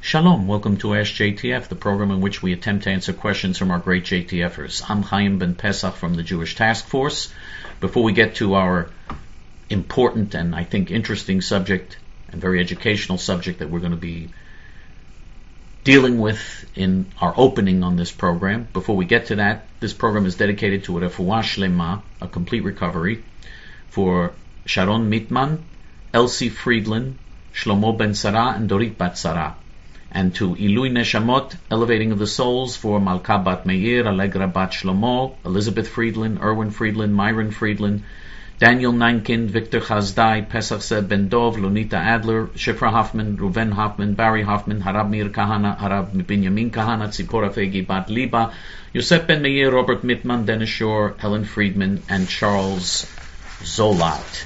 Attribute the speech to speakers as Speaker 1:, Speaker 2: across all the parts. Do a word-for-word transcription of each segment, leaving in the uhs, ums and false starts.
Speaker 1: Shalom, welcome to Ask J T F, the program in which we attempt to answer questions from our great J T Fers. I'm Chaim Ben Pesach from the Jewish Task Force. Before we get to our important and I think interesting subject and very educational subject that we're going to be dealing with in our opening on this program, before we get to that, this program is dedicated to a refuah shlema, a complete recovery, for Sharon Mitman, Elsie Friedland, Shlomo Ben Sarah, and Dorit Bat Sarah. And to Ilui Neshamot, Elevating of the Souls, for Malka Bat Meir, Allegra Bat Shlomo, Elizabeth Friedland, Erwin Friedland, Myron Friedland, Daniel Nankin, Victor Chazdai, Pesach Seb Ben Dov, Lunita Adler, Shifra Hoffman, Ruven Hoffman, Barry Hoffman, Harab Mir Kahana, Harab Binyamin Kahana, Tzipora Fegi Bat Liba, Yosef Ben Meir, Robert Mittman, Dennis Shore, Helen Friedman, and Charles Zolat.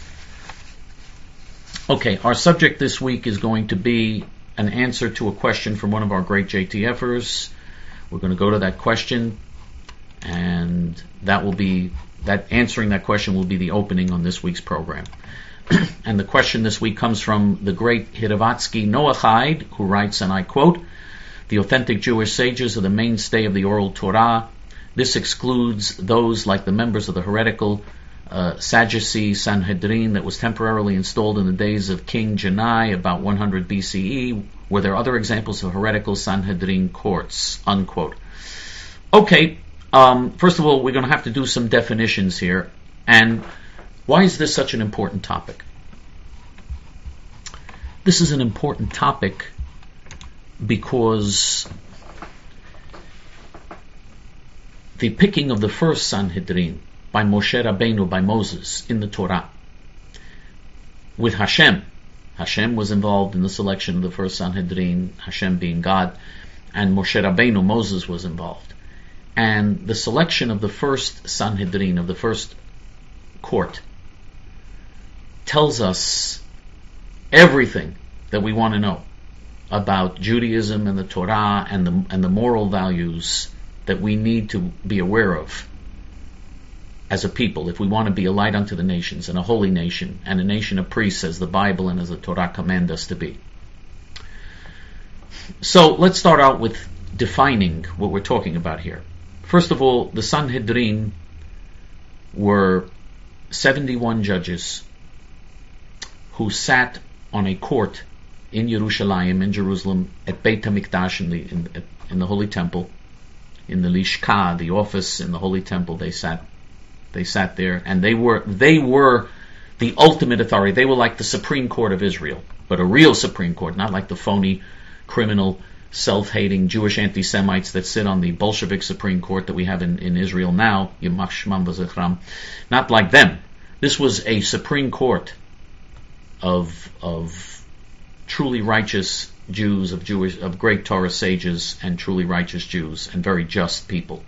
Speaker 1: Okay, our subject this week is going to be an answer to a question from one of our great J T Fers. We're going to go to that question, and that will be that answering that question will be the opening on this week's program. And the question this week comes from the great Hiravatsky Noachide, who writes, and I quote, "The authentic Jewish sages are the mainstay of the oral Torah. This excludes those like the members of the heretical Uh, Sadducee Sanhedrin that was temporarily installed in the days of King Janai about one hundred B C E. Were there other examples of heretical Sanhedrin courts?" Unquote. Okay, um, first of all, we're going to have to do some definitions here. And why is this such an important topic? This is an important topic because the picking of the first Sanhedrin by Moshe Rabbeinu, by Moses, in the Torah, with Hashem. Hashem was involved in the selection of the first Sanhedrin, Hashem being God, and Moshe Rabbeinu, Moses, was involved. And the selection of the first Sanhedrin, of the first court, tells us everything that we want to know about Judaism and the Torah and the, and the moral values that we need to be aware of as a people, if we want to be a light unto the nations and a holy nation and a nation of priests, as the Bible and as the Torah command us to be. So let's start out with defining what we're talking about here. First of all, the Sanhedrin were seventy-one judges who sat on a court in Yerushalayim, in Jerusalem, at Beit HaMikdash, in the, in, in the Holy Temple, in the Lishka, the office in the Holy Temple. They sat They sat there, and they were they were the ultimate authority. They were like the Supreme Court of Israel, but a real Supreme Court, not like the phony, criminal, self-hating Jewish anti-Semites that sit on the Bolshevik Supreme Court that we have in, in Israel now, Yimach Shmam V'Zichram. Not like them. This was a Supreme Court of of truly righteous Jews, of Jewish, of great Torah sages, and truly righteous Jews, and very just people.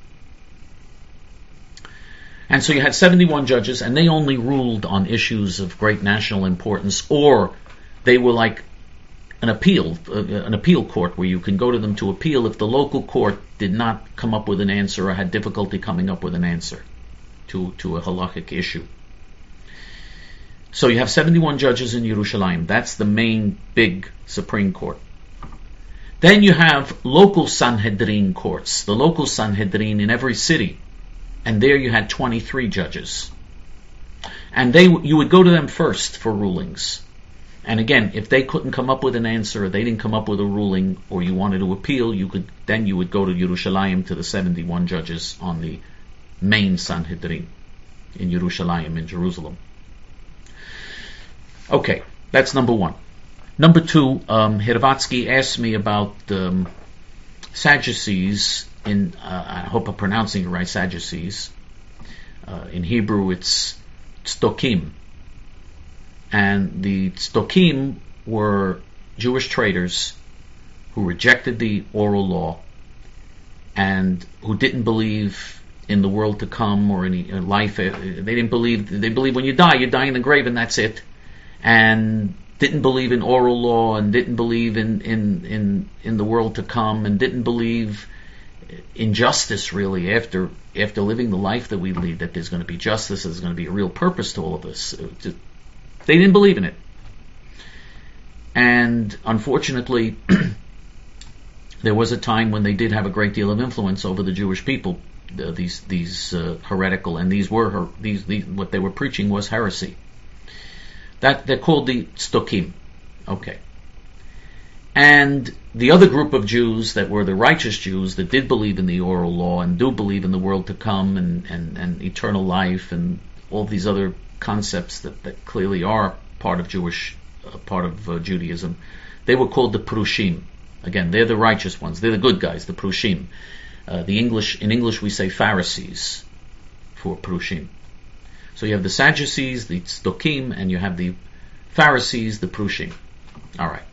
Speaker 1: And so you had seventy-one judges, and they only ruled on issues of great national importance, or they were like an appeal, uh, an appeal court where you can go to them to appeal if the local court did not come up with an answer or had difficulty coming up with an answer to, to a halachic issue. So you have seventy-one judges in Yerushalayim. That's the main big Supreme Court. Then you have local Sanhedrin courts, the local Sanhedrin in every city. And there you had twenty-three judges. And they, you would go to them first for rulings. And again, if they couldn't come up with an answer, or they didn't come up with a ruling, or you wanted to appeal, you could, then you would go to Yerushalayim, to the seventy-one judges on the main Sanhedrin in Yerushalayim, in Jerusalem. Okay, that's number one. Number two, um, Hiravatsky asked me about um, Sadducees. In, uh, I hope I'm pronouncing it right, Sadducees. Uh, in Hebrew, it's Tzdokim. And the Tzdokim were Jewish traders who rejected the oral law and who didn't believe in the world to come or any uh, life. Uh, they didn't believe, they believe when you die, you die in the grave and that's it. And didn't believe in oral law and didn't believe in, in, in, in the world to come and didn't believe injustice, really, after after living the life that we lead, that there's going to be justice, there's going to be a real purpose to all of this. They didn't believe in it. And unfortunately, there was a time when they did have a great deal of influence over the Jewish people. Uh, these these uh, heretical, and these were her, these, these what they were preaching was heresy. That they're called the Tzdukim. Okay. And the other group of Jews that were the righteous Jews that did believe in the oral law and do believe in the world to come and, and, and eternal life and all these other concepts that, that clearly are part of Jewish, uh, part of uh, Judaism, they were called the Prushim. Again, they're the righteous ones. They're the good guys, the Prushim. Uh, the English in English we say Pharisees for Prushim. So you have the Sadducees, the Tzdukim, and you have the Pharisees, the Prushim. All right.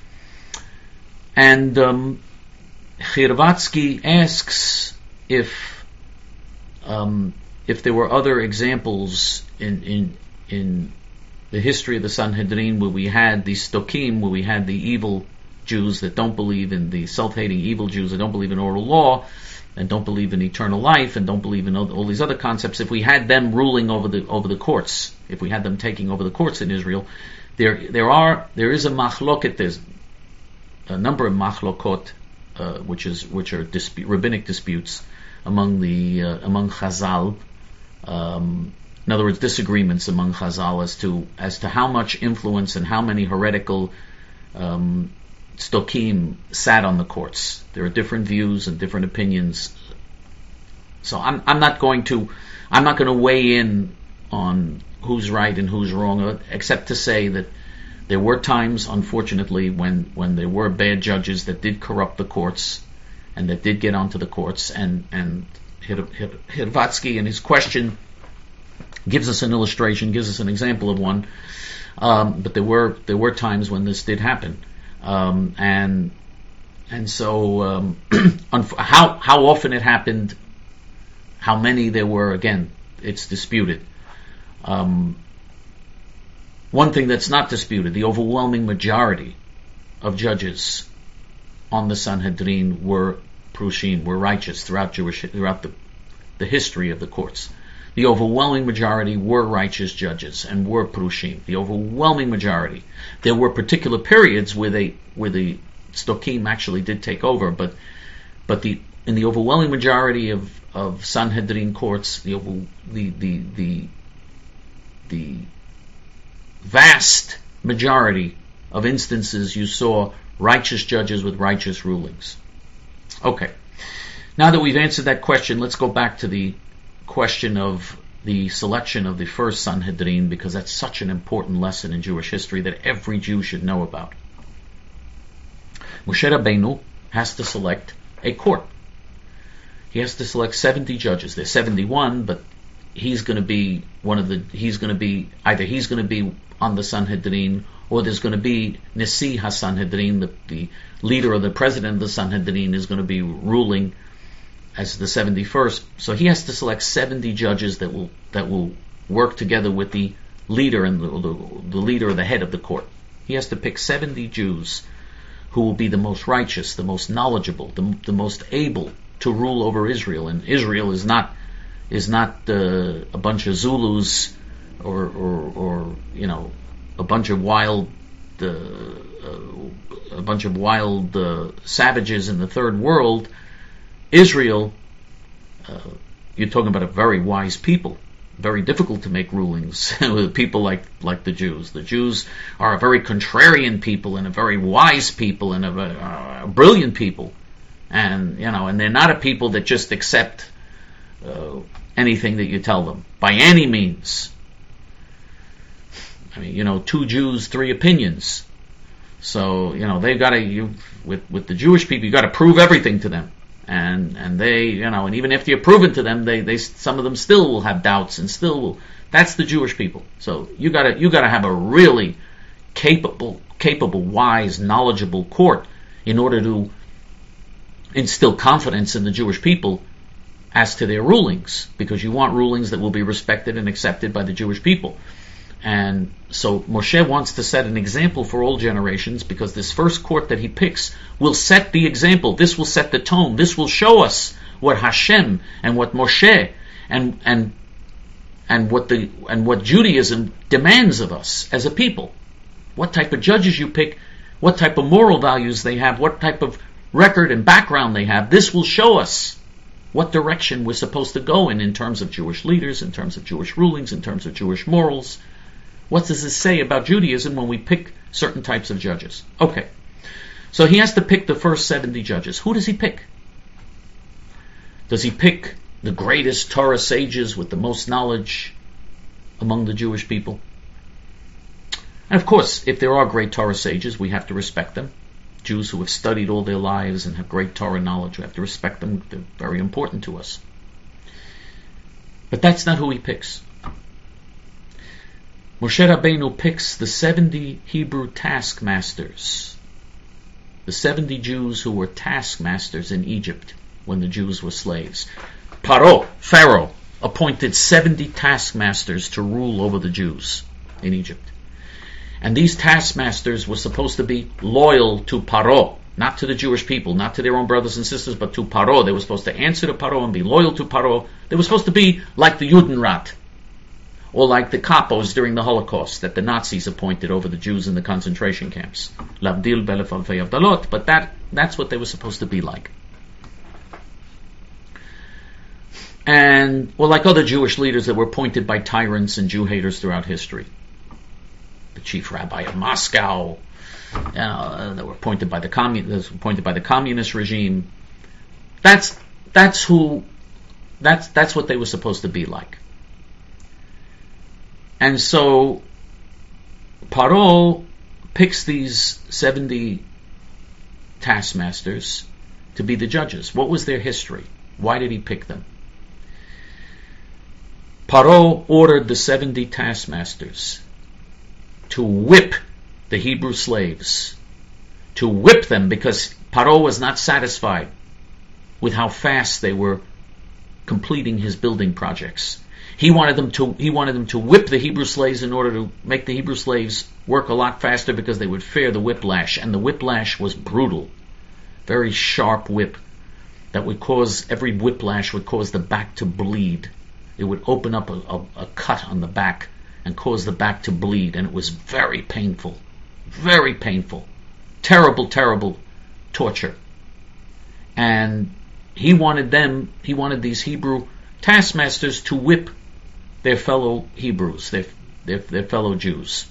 Speaker 1: And um, Chirvatsky asks if um, if there were other examples in in in the history of the Sanhedrin where we had the Tzdukim, where we had the evil Jews that don't believe in the self-hating evil Jews that don't believe in oral law and don't believe in eternal life and don't believe in all, all these other concepts. If we had them ruling over the over the courts, if we had them taking over the courts in Israel, there there are there is a machloket. There's a number of machlokot, uh, which is which are dispute, rabbinic disputes among the uh, among Chazal. Um, in other words, disagreements among Chazal as to as to how much influence and how many heretical um, Tzdukim sat on the courts. There are different views and different opinions. So I'm I'm not going to I'm not going to weigh in on who's right and who's wrong, except to say that there were times, unfortunately, when, when there were bad judges that did corrupt the courts and that did get onto the courts. And and Hirvatsky in his question gives us an illustration, gives us an example of one. Um, but there were there were times when this did happen. Um, and and so um, how how often it happened, how many there were, again, it's disputed. Um, one thing that's not disputed, the overwhelming majority of judges on the Sanhedrin were Prushim, were righteous throughout Jewish throughout the the history of the courts. The overwhelming majority were righteous judges and were Prushim. The overwhelming majority. There were particular periods where they where the Tzdukim actually did take over, but but the in the overwhelming majority of, of Sanhedrin courts, the the the the the vast majority of instances you saw righteous judges with righteous rulings. Okay. Now that we've answered that question, let's go back to the question of the selection of the first Sanhedrin, because that's such an important lesson in Jewish history that every Jew should know about. Moshe Rabbeinu has to select a court. He has to select seventy judges. There's seventy-one, but he's going to be one of the, he's going to be, either he's going to be on the Sanhedrin, or there's going to be Nasi HaSanhedrin, the, the leader or the president of the Sanhedrin is going to be ruling as the seventy-first. So he has to select seventy judges that will that will work together with the leader and the, the, the leader or the head of the court. He has to pick seventy Jews who will be the most righteous, the most knowledgeable, the, the most able to rule over Israel. And Israel is not is not uh, a bunch of Zulus or, or or you know a bunch of wild uh, uh, a bunch of wild uh, savages in the third world. Israel, uh, you're talking about a very wise people, very difficult to make rulings with people like, like the Jews. The Jews are a very contrarian people and a very wise people and a, uh, a brilliant people. And, you know, and they're not a people that just accept uh, anything that you tell them, by any means. I mean, you know, two Jews, three opinions. So, you know, they've got to, you, with, with the Jewish people, you've got to prove everything to them. And and they, you know, and even if you're proven to them, they, they some of them still will have doubts and still will. That's the Jewish people. So you gotta you gotta have a really capable, capable, wise, knowledgeable court in order to instill confidence in the Jewish people as to their rulings, because you want rulings that will be respected and accepted by the Jewish people. And so Moshe wants to set an example for all generations, because this first court that he picks will set the example. This will set the tone. This will show us what Hashem and what Moshe and and and what the and what Judaism demands of us as a people. What type of judges you pick, what type of moral values they have, what type of record and background they have, this will show us what direction we're supposed to go in in terms of Jewish leaders, in terms of Jewish rulings, in terms of Jewish morals. What does this say about Judaism when we pick certain types of judges? Okay, so he has to pick the first seventy judges. Who does he pick? Does he pick the greatest Torah sages with the most knowledge among the Jewish people? And of course, if there are great Torah sages, we have to respect them. Jews who have studied all their lives and have great Torah knowledge, we have to respect them. They're very important to us. But that's not who he picks. Moshe Rabbeinu picks the seventy Hebrew taskmasters, the seventy Jews who were taskmasters in Egypt when the Jews were slaves. Paro, Pharaoh, appointed seventy taskmasters to rule over the Jews in Egypt. And these taskmasters were supposed to be loyal to Paro, not to the Jewish people, not to their own brothers and sisters, but to Paro. They were supposed to answer to Paro and be loyal to Paro. They were supposed to be like the Judenrat, or like the capos during the Holocaust that the Nazis appointed over the Jews in the concentration camps. Labdil belef alfei avdalot, but that, that's what they were supposed to be like. And, well, like other Jewish leaders that were appointed by tyrants and Jew haters throughout history. The chief rabbi of Moscow, uh, that were appointed by the commun- that was appointed by the communist regime. That's that's who that's that's what they were supposed to be like. And so Paro picks these seventy taskmasters to be the judges. What was their history? Why did he pick them? Paro ordered the seventy taskmasters to whip the Hebrew slaves, to whip them, because Paro was not satisfied with how fast they were completing his building projects. He wanted them to he wanted them to whip the Hebrew slaves in order to make the Hebrew slaves work a lot faster, because they would fear the whiplash, and the whiplash was brutal, very sharp whip that would cause every whiplash would cause the back to bleed. It would open up a, a, a cut on the back and cause the back to bleed, and it was very painful, very painful, terrible, terrible torture. And he wanted them, he wanted these Hebrew taskmasters to whip their fellow Hebrews, their, their, their fellow Jews.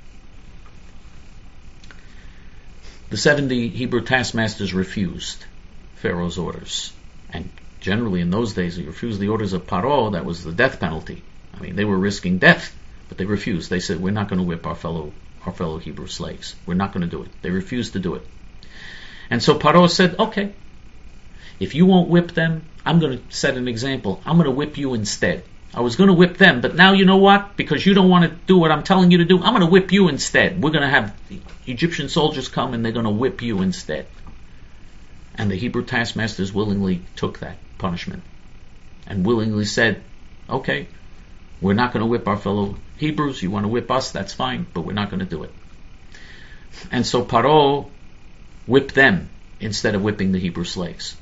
Speaker 1: The seventy Hebrew taskmasters refused Pharaoh's orders, and generally in those days, he refused the orders of Paro. That was the death penalty. I mean, they were risking death. But they refused. They said, we're not going to whip our fellow our fellow Hebrew slaves. We're not going to do it. They refused to do it. And so Paro said, okay, if you won't whip them, I'm going to set an example. I'm going to whip you instead. I was going to whip them, but now you know what? Because you don't want to do what I'm telling you to do, I'm going to whip you instead. We're going to have Egyptian soldiers come and they're going to whip you instead. And the Hebrew taskmasters willingly took that punishment and willingly said, okay, we're not going to whip our fellow Hebrews. You want to whip us, that's fine, but we're not going to do it. And so Paro whipped them instead of whipping the Hebrew slaves.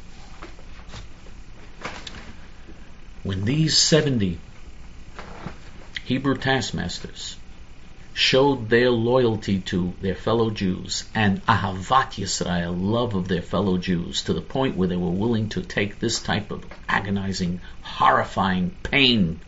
Speaker 1: When these seventy Hebrew taskmasters showed their loyalty to their fellow Jews and Ahavat Yisrael, love of their fellow Jews, to the point where they were willing to take this type of agonizing, horrifying pain,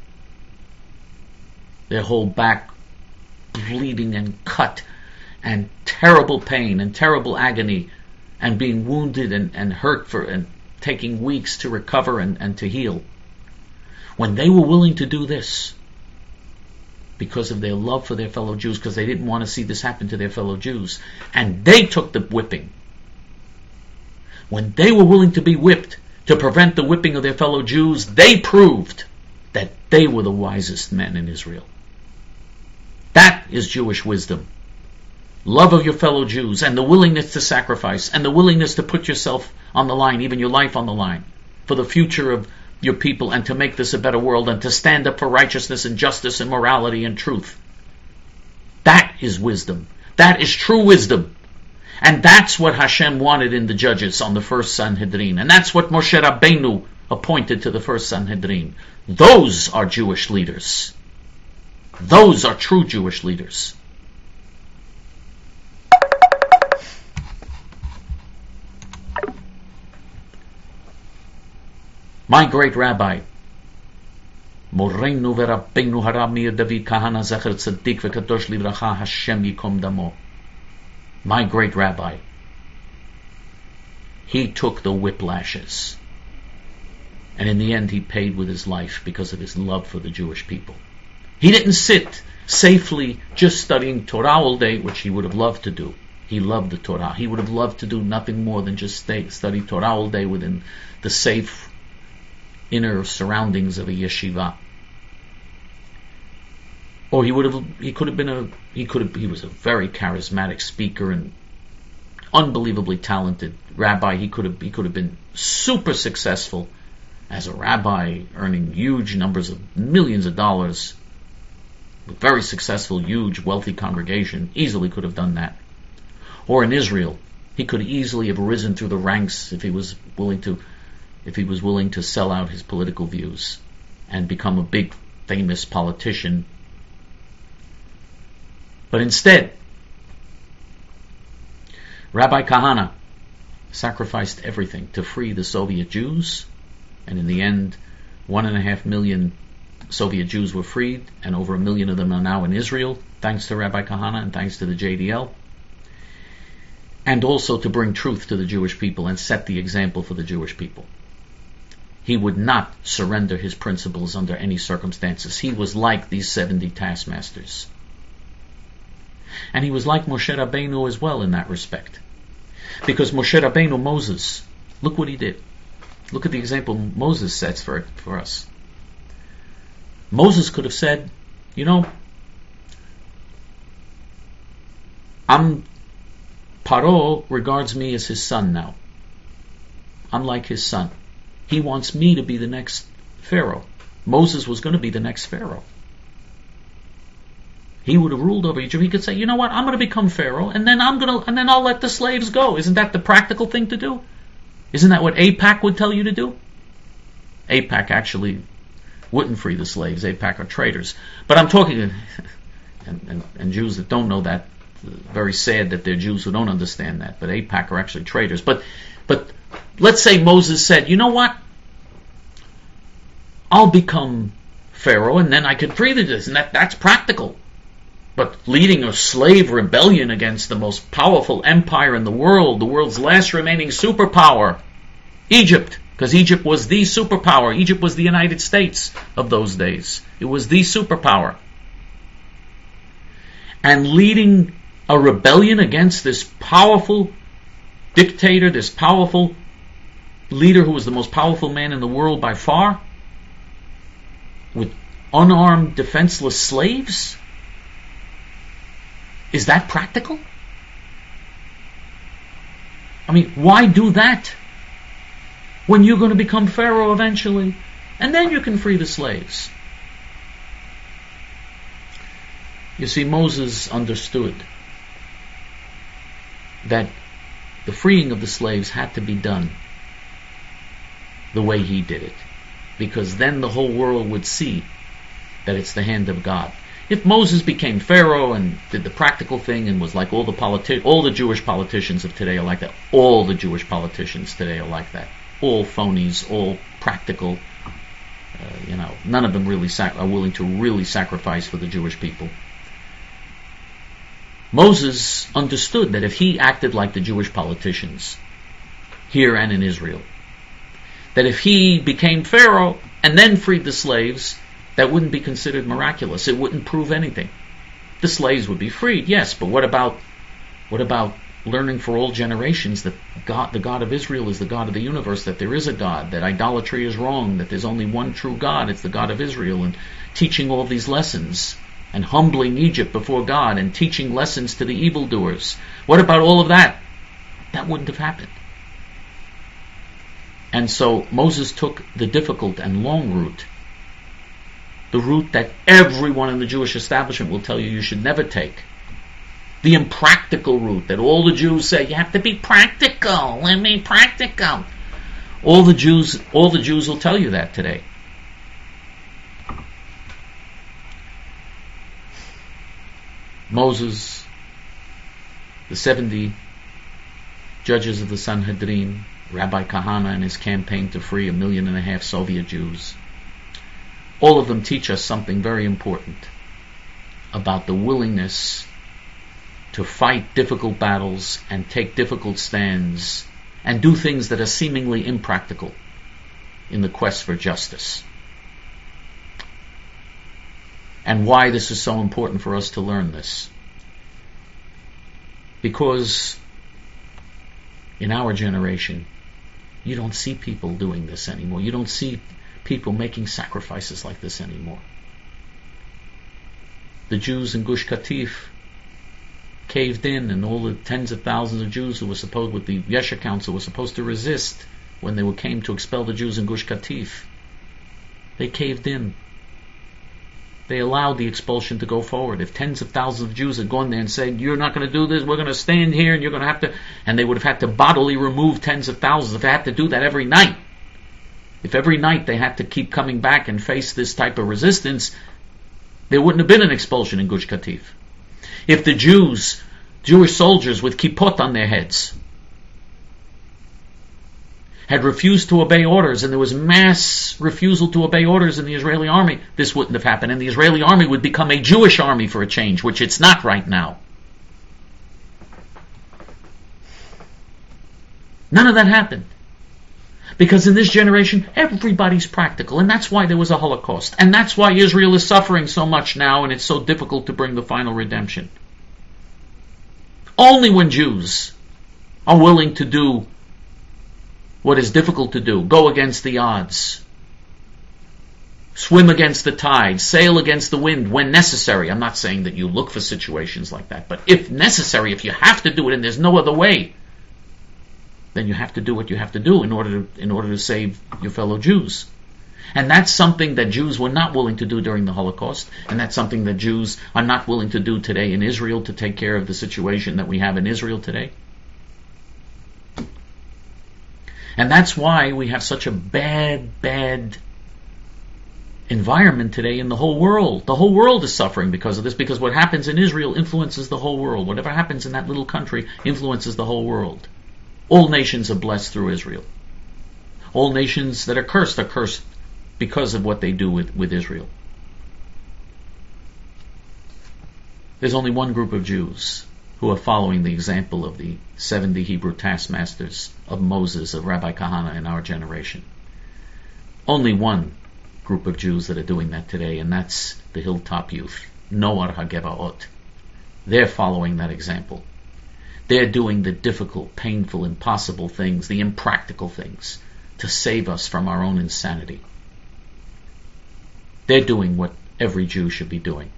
Speaker 1: their whole back bleeding and cut, and terrible pain and terrible agony, and being wounded and, and hurt for and taking weeks to recover and, and to heal. When they were willing to do this because of their love for their fellow Jews, because they didn't want to see this happen to their fellow Jews, and they took the whipping, when they were willing to be whipped to prevent the whipping of their fellow Jews, they proved that they were the wisest men in Israel. That is Jewish wisdom. Love of your fellow Jews, and the willingness to sacrifice, and the willingness to put yourself on the line, even your life on the line, for the future of your people, and to make this a better world, and to stand up for righteousness and justice and morality and truth. That is wisdom. That is true wisdom. And that's what Hashem wanted in the judges on the first Sanhedrin. And that's what Moshe Rabbeinu appointed to the first Sanhedrin. Those are Jewish leaders. Those are true Jewish leaders. My great rabbi, Moreinu v'Rabbeinu Harav Meir David Kahana Zecher Tzaddik v'Kadosh Livracha Hashem Yikom Damo. My great rabbi, he took the whiplashes, and in the end he paid with his life because of his love for the Jewish people. He didn't sit safely just studying Torah all day, which he would have loved to do. He loved the Torah. He would have loved to do nothing more than just stay, study Torah all day within the safe inner surroundings of a yeshiva. Or he would have, he could have been a, he could have, he was a very charismatic speaker and unbelievably talented rabbi. He could have, he could have been super successful as a rabbi, earning huge numbers of millions of dollars, with very successful, huge, wealthy congregation. Easily could have done that. Or in Israel, he could easily have risen through the ranks if he was willing to, if he was willing to sell out his political views and become a big, famous politician. But instead, Rabbi Kahana sacrificed everything to free the Soviet Jews, and in the end, one and a half million Soviet Jews were freed, and over a million of them are now in Israel, thanks to Rabbi Kahana and thanks to the J D L, and also to bring truth to the Jewish people and set the example for the Jewish people. He would not surrender his principles under any circumstances. He was like these seventy taskmasters. And he was like Moshe Rabbeinu as well in that respect. Because Moshe Rabbeinu, Moses, look what he did. Look at the example Moses sets for, for us. Moses could have said, you know, I'm, Paro regards me as his son now. I'm like his son. He wants me to be the next Pharaoh. Moses was going to be the next Pharaoh. He would have ruled over Egypt. He could say, you know what, I'm going to become Pharaoh, and then I'm going to, and then I'll let the slaves go. Isn't that the practical thing to do? Isn't that what AIPAC would tell you to do? AIPAC actually wouldn't free the slaves. AIPAC are traitors. But I'm talking, and, and, and Jews that don't know that, very sad that they're Jews who don't understand that. But AIPAC are actually traitors. But, but let's say Moses said, you know what, I'll become Pharaoh, and then I could free the Jews, and that, that's practical. But leading a slave rebellion against the most powerful empire in the world, the world's last remaining superpower, Egypt, because Egypt was the superpower. Egypt was the United States of those days. It was the superpower. And leading a rebellion against this powerful dictator, this powerful leader who was the most powerful man in the world by far, with unarmed, defenseless slaves? Is that practical? I mean, why do that when you're going to become Pharaoh eventually, and then you can free the slaves? You see, Moses understood that the freeing of the slaves had to be done the way he did it, because then the whole world would see that it's the hand of God. If Moses became Pharaoh and did the practical thing and was like all the politi- all the Jewish politicians of today are like that, all the Jewish politicians today are like that, all phonies, all practical, uh, you know, none of them really sac- are willing to really sacrifice for the Jewish people. Moses understood that if he acted like the Jewish politicians here and in Israel, that if he became Pharaoh and then freed the slaves, that wouldn't be considered miraculous. It wouldn't prove anything. The slaves would be freed, yes, but what about what about learning for all generations that God, the God of Israel is the God of the universe, that there is a God, that idolatry is wrong, that there's only one true God, it's the God of Israel, and teaching all these lessons, and humbling Egypt before God, and teaching lessons to the evildoers. What about all of that? That wouldn't have happened. And so Moses took the difficult and long route, the route that everyone in the Jewish establishment will tell you you should never take. The impractical route that all the Jews say, you have to be practical, let me practical. All the Jews, all the Jews will tell you that today. Moses, the seventy judges of the Sanhedrin, Rabbi Kahana and his campaign to free a million and a half Soviet Jews. All of them teach us something very important about the willingness to fight difficult battles and take difficult stands and do things that are seemingly impractical in the quest for justice. And why this is so important for us to learn this. Because in our generation, you don't see people doing this anymore. You don't see people making sacrifices like this anymore. The Jews in Gush Katif caved in, and all the tens of thousands of Jews who were supposed, with the Yesha Council, were supposed to resist when they came to expel the Jews in Gush Katif. They caved in. They allowed the expulsion to go forward. If tens of thousands of Jews had gone there and said, you're not going to do this, we're going to stand here and you're going to have to, and they would have had to bodily remove tens of thousands, if they had to do that every night, if every night they had to keep coming back and face this type of resistance, there wouldn't have been an expulsion in Gush Katif. If the Jews, Jewish soldiers with kippot on their heads, had refused to obey orders, and there was mass refusal to obey orders in the Israeli army, this wouldn't have happened, and the Israeli army would become a Jewish army for a change, which it's not right now. None of that happened. Because in this generation, everybody's practical, and that's why there was a Holocaust, and that's why Israel is suffering so much now, and it's so difficult to bring the final redemption. Only when Jews are willing to do what is difficult to do, go against the odds, swim against the tide, sail against the wind when necessary. I'm not saying that you look for situations like that, but if necessary, if you have to do it and there's no other way, then you have to do what you have to do in order to, in order to save your fellow Jews. And that's something that Jews were not willing to do during the Holocaust, and that's something that Jews are not willing to do today in Israel to take care of the situation that we have in Israel today. And that's why we have such a bad, bad environment today in the whole world. The whole world is suffering because of this, because what happens in Israel influences the whole world. Whatever happens in that little country influences the whole world. All nations are blessed through Israel. All nations that are cursed are cursed because of what they do with, with Israel. There's only one group of Jews who are following the example of the seventy Hebrew taskmasters of Moses, of Rabbi Kahana in our generation. Only one group of Jews that are doing that today, and that's the Hilltop Youth, Noar HaGevaot. They're following that example. They're doing the difficult, painful, impossible things, the impractical things, to save us from our own insanity. They're doing what every Jew should be doing.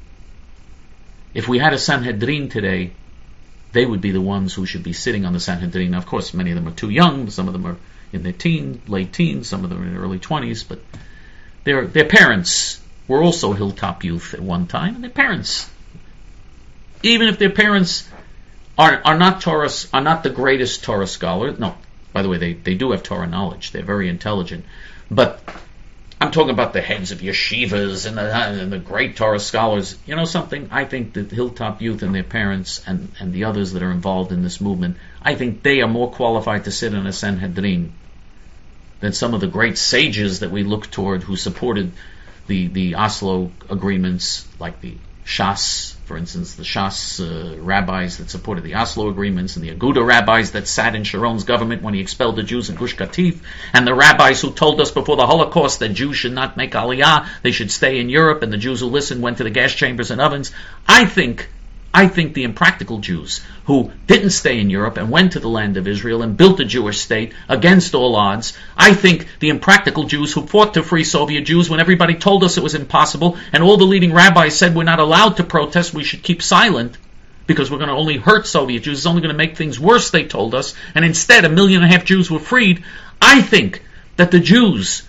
Speaker 1: If we had a Sanhedrin today, they would be the ones who should be sitting on the Sanhedrin. Now, of course, many of them are too young. Some of them are in their teens, late teens. Some of them are in their early twenties. But their their parents were also Hilltop Youth at one time, and their parents, even if their parents are are not Torah, are not the greatest Torah scholars. No, by the way, they they do have Torah knowledge. They're very intelligent, but I'm talking about the heads of yeshivas and the, and the great Torah scholars. You know something? I think that the Hilltop Youth and their parents and, and the others that are involved in this movement, I think they are more qualified to sit in a Sanhedrin than some of the great sages that we look toward who supported the, the Oslo agreements, like the Shas, for instance, the Shas uh, rabbis that supported the Oslo agreements, and the Aguda rabbis that sat in Sharon's government when he expelled the Jews in Gush Katif, and the rabbis who told us before the Holocaust that Jews should not make Aliyah, they should stay in Europe, and the Jews who listened went to the gas chambers and ovens. I think I think the impractical Jews who didn't stay in Europe and went to the land of Israel and built a Jewish state against all odds, I think the impractical Jews who fought to free Soviet Jews when everybody told us it was impossible and all the leading rabbis said we're not allowed to protest, we should keep silent because we're going to only hurt Soviet Jews, it's only going to make things worse, they told us, and instead a million and a half Jews were freed. I think that the Jews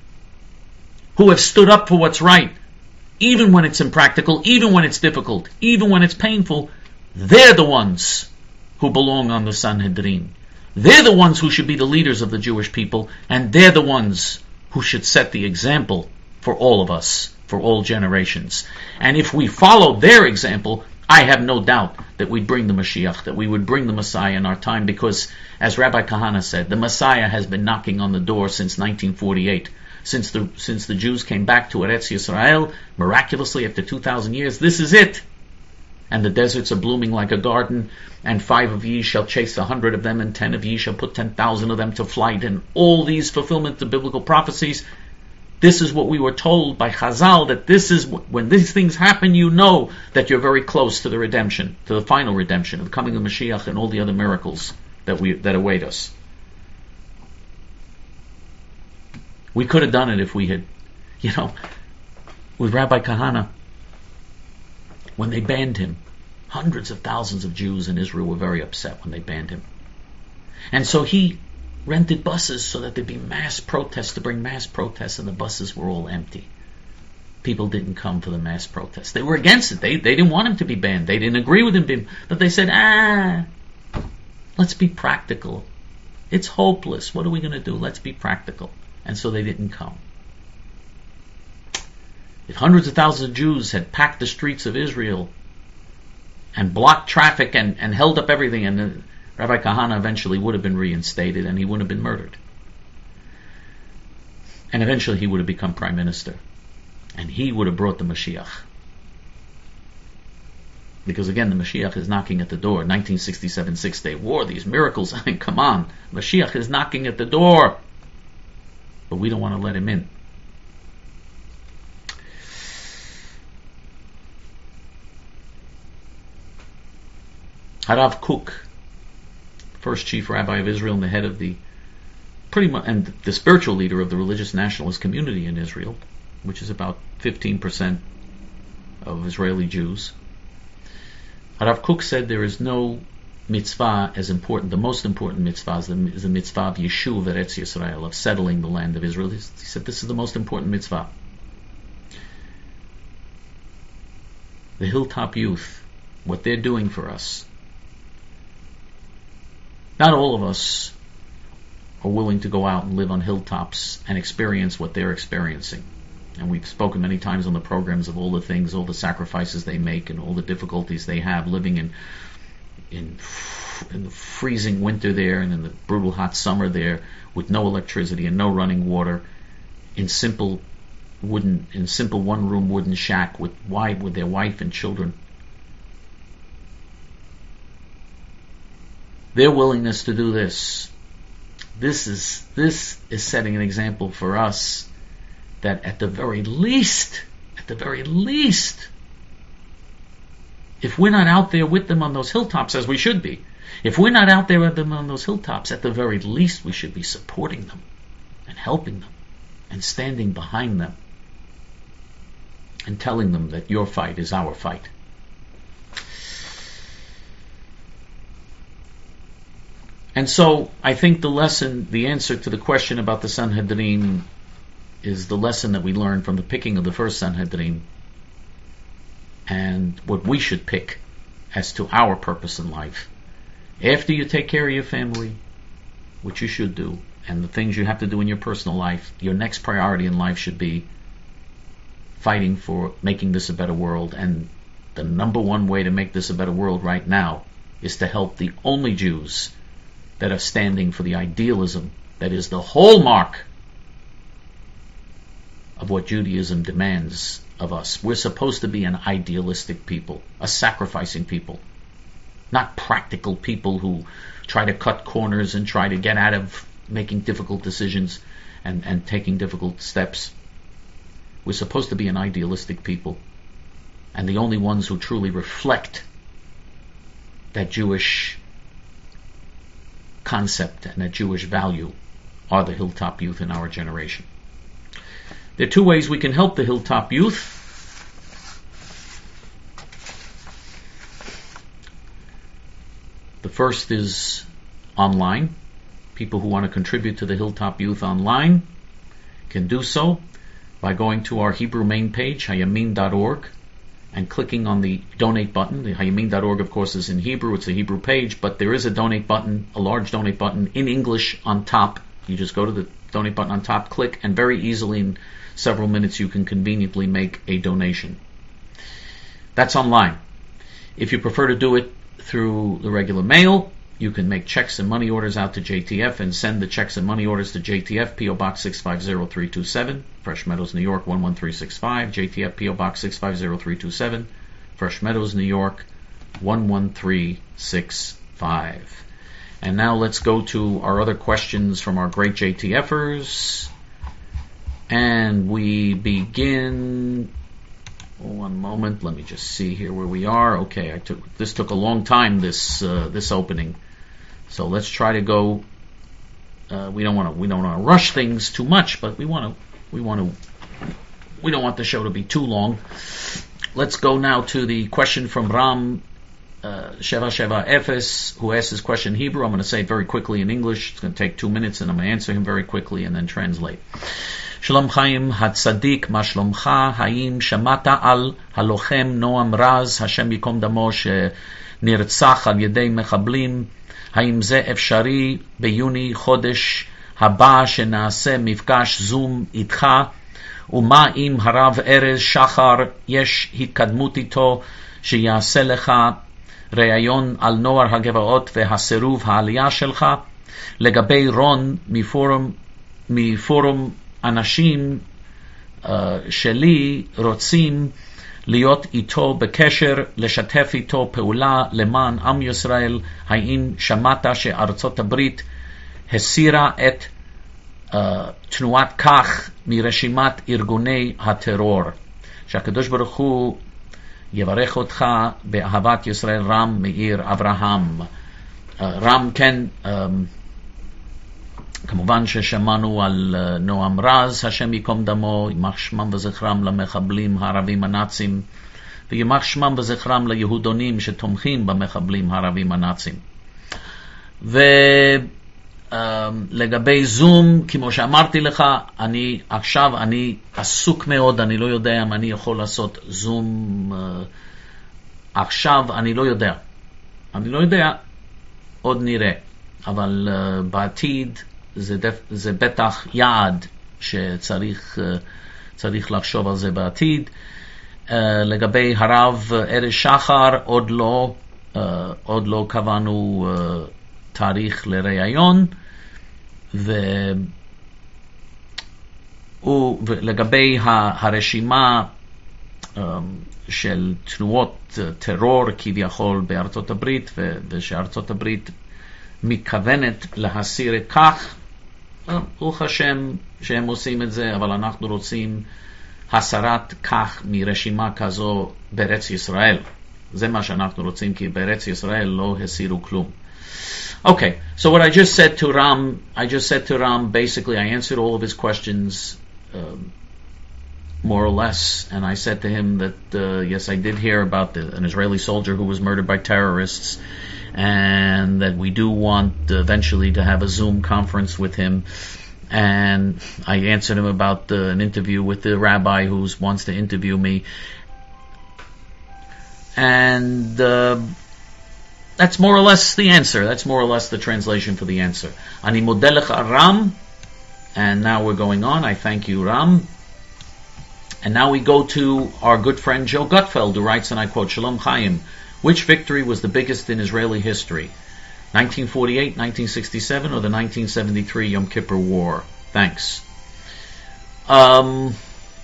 Speaker 1: who have stood up for what's right, even when it's impractical, even when it's difficult, even when it's painful, they're the ones who belong on the Sanhedrin. They're the ones who should be the leaders of the Jewish people, and they're the ones who should set the example for all of us, for all generations. And if we follow their example, I have no doubt that we'd bring the Mashiach, that we would bring the Messiah in our time, because, as Rabbi Kahana said, the Messiah has been knocking on the door since nineteen forty-eight. Since the since the Jews came back to Eretz Yisrael, miraculously after two thousand years, this is it. And the deserts are blooming like a garden, and five of ye shall chase a hundred of them, and ten of ye shall put ten thousand of them to flight, and all these fulfillments of biblical prophecies. This is what we were told by Chazal, that this is what, when these things happen, you know that you're very close to the redemption, to the final redemption, of the coming of Mashiach and all the other miracles that we that await us. We could have done it if we had, you know, with Rabbi Kahana, when they banned him, hundreds of thousands of Jews in Israel were very upset when they banned him. And so he rented buses so that there'd be mass protests, to bring mass protests, and the buses were all empty. People didn't come for the mass protests. They were against it. They they didn't want him to be banned. They didn't agree with him being, but they said, ah, let's be practical. It's hopeless. What are we going to do? Let's be practical. And so they didn't come. If hundreds of thousands of Jews had packed the streets of Israel and blocked traffic and, and held up everything, and uh, Rabbi Kahana eventually would have been reinstated and he would have been murdered. And eventually he would have become prime minister. And he would have brought the Mashiach. Because again, the Mashiach is knocking at the door. nineteen sixty-seven Six-Day War, these miracles, I mean, come on. Mashiach is knocking at the door. But we don't want to let him in. Harav Kook, first chief rabbi of Israel and the head of the, pretty much, and the spiritual leader of the religious nationalist community in Israel, which is about fifteen percent of Israeli Jews. Harav Kook said there is no mitzvah as important. The most important mitzvah is the, is the mitzvah of Yeshuv Eretz Yisrael, of settling the land of Israel. He said this is the most important mitzvah. The Hilltop Youth, what they're doing for us. Not all of us are willing to go out and live on hilltops and experience what they're experiencing. And we've spoken many times on the programs of all the things, all the sacrifices they make, and all the difficulties they have living in in, in the freezing winter there, and in the brutal hot summer there, with no electricity and no running water, in simple wooden, in simple one-room wooden shack with wife, with their wife and children. Their willingness to do this, this is this is setting an example for us that at the very least, at the very least, if we're not out there with them on those hilltops, as we should be, if we're not out there with them on those hilltops, at the very least we should be supporting them and helping them and standing behind them and telling them that your fight is our fight. And so I think the lesson, the answer to the question about the Sanhedrin is the lesson that we learned from the picking of the first Sanhedrin, and what we should pick as to our purpose in life. After you take care of your family, which you should do, and the things you have to do in your personal life, your next priority in life should be fighting for making this a better world. And the number one way to make this a better world right now is to help the only Jews that are standing for the idealism that is the hallmark of what Judaism demands of us. We're supposed to be an idealistic people, a sacrificing people, not practical people who try to cut corners and try to get out of making difficult decisions and, and taking difficult steps. We're supposed to be an idealistic people, and the only ones who truly reflect that Jewish concept and that Jewish value are the Hilltop Youth in our generation. There are two ways we can help the Hilltop Youth. The first is online. People who want to contribute to the Hilltop Youth online can do so by going to our Hebrew main page, hayamin dot org, and clicking on the donate button. The hayamin dot org, of course, is in Hebrew. It's a Hebrew page, but there is a donate button, a large donate button in English on top. You just go to the donate button on top, click, and very easily in several minutes you can conveniently make a donation. That's online. If you prefer to do it through the regular mail, you can make checks and money orders out to J T F and send the checks and money orders to J T F, P O Box six five zero three two seven, Fresh Meadows, New York one one three six five, J T F, P O Box six five zero three two seven, Fresh Meadows, New York one one three six five. And now let's go to our other questions from our great JTFers. And we begin... One moment, let me just see here where we are. Okay, I took this took a long time, this uh, this opening. So let's try to go. Uh, we don't want to we don't want to rush things too much, but we want to we want to we don't want the show to be too long. Let's go now to the question from Ram uh, Sheva Sheva Efes, who asked this question in Hebrew. I'm going to say it very quickly in English. It's going to take two minutes, and I'm going to answer him very quickly and then translate. Shalom Chaim Hatzadik, Ma Shlomcha, Haim Shamata al Halochem Noam Raz, Hashem Yikom Damo, שנרצח על ידי מחבלים. האם זה אפשרי ביוני חודש הבא שנעשה מפגש זום איתך? ומה אם הרב ארז שחר יש התקדמות איתו שיעשה לך ראיון על נוער הגבעות והסירוב העלייה שלך? לגבי רון מפורום מפורום אנשים uh, שלי רוצים להיות איתו בקשר, לשתף איתו פעולה למען עם ישראל. האם שמעת שארצות הברית הסירה את uh, תנועת כך מרשימת ארגוני הטרור? שהקדוש ברוך הוא יברך אותך באהבת ישראל. רם מאיר אברהם. uh, רם, כן, um, כמובן ששמענו על uh, נועם רז, השם ייקום דמו, ימח שמם וזכרם למחבלים הערבים הנאצים, וימח שמם וזכרם ליהודונים שתומכים במחבלים הערבים הנאצים. ולגבי uh, זום, כמו שאמרתי לך, אני עכשיו אני עסוק מאוד, אני לא יודע אם אני יכול לעשות זום uh, עכשיו, אני לא יודע. אני לא יודע, עוד נראה. אבל uh, בעתיד, זה, דף, זה בטח יעד שצריך צריך לחשוב על זה בעתיד. Uh, לגבי הרב ארז שחר, עוד לא, uh, עוד לא קבענו uh, תאריך לראיון, ו... ולגבי הרשימה um, של תנועות טרור כביכול בארצות הברית, ו... ושארצות הברית מתכוונת להסיר את כך, ברוך השם שהם עושים את זה, אבל אנחנו רוצים הסרת כך מרשימה כזו בארץ ישראל. זה מה שאנחנו רוצים, כי בארץ ישראל לא הסירו כלום. Okay, so what I just said to Ram, I just said to Ram, basically I answered all of his questions um, more or less, and I said to him that uh, yes, I did hear about the, an Israeli soldier who was murdered by terrorists, and that we do want uh, eventually to have a Zoom conference with him. And I answered him about uh, an interview with the rabbi who wants to interview me. And uh, that's more or less the answer. That's more or less the translation for the answer. Ani modeh lecha Ram. And now we're going on. I thank you, Ram. And now we go to our good friend Joe Gutfeld, who writes, and I quote, Shalom Chaim. Which victory was the biggest in Israeli history? nineteen forty-eight, nineteen sixty-seven, or the nineteen seventy-three Yom Kippur War? Thanks. Um,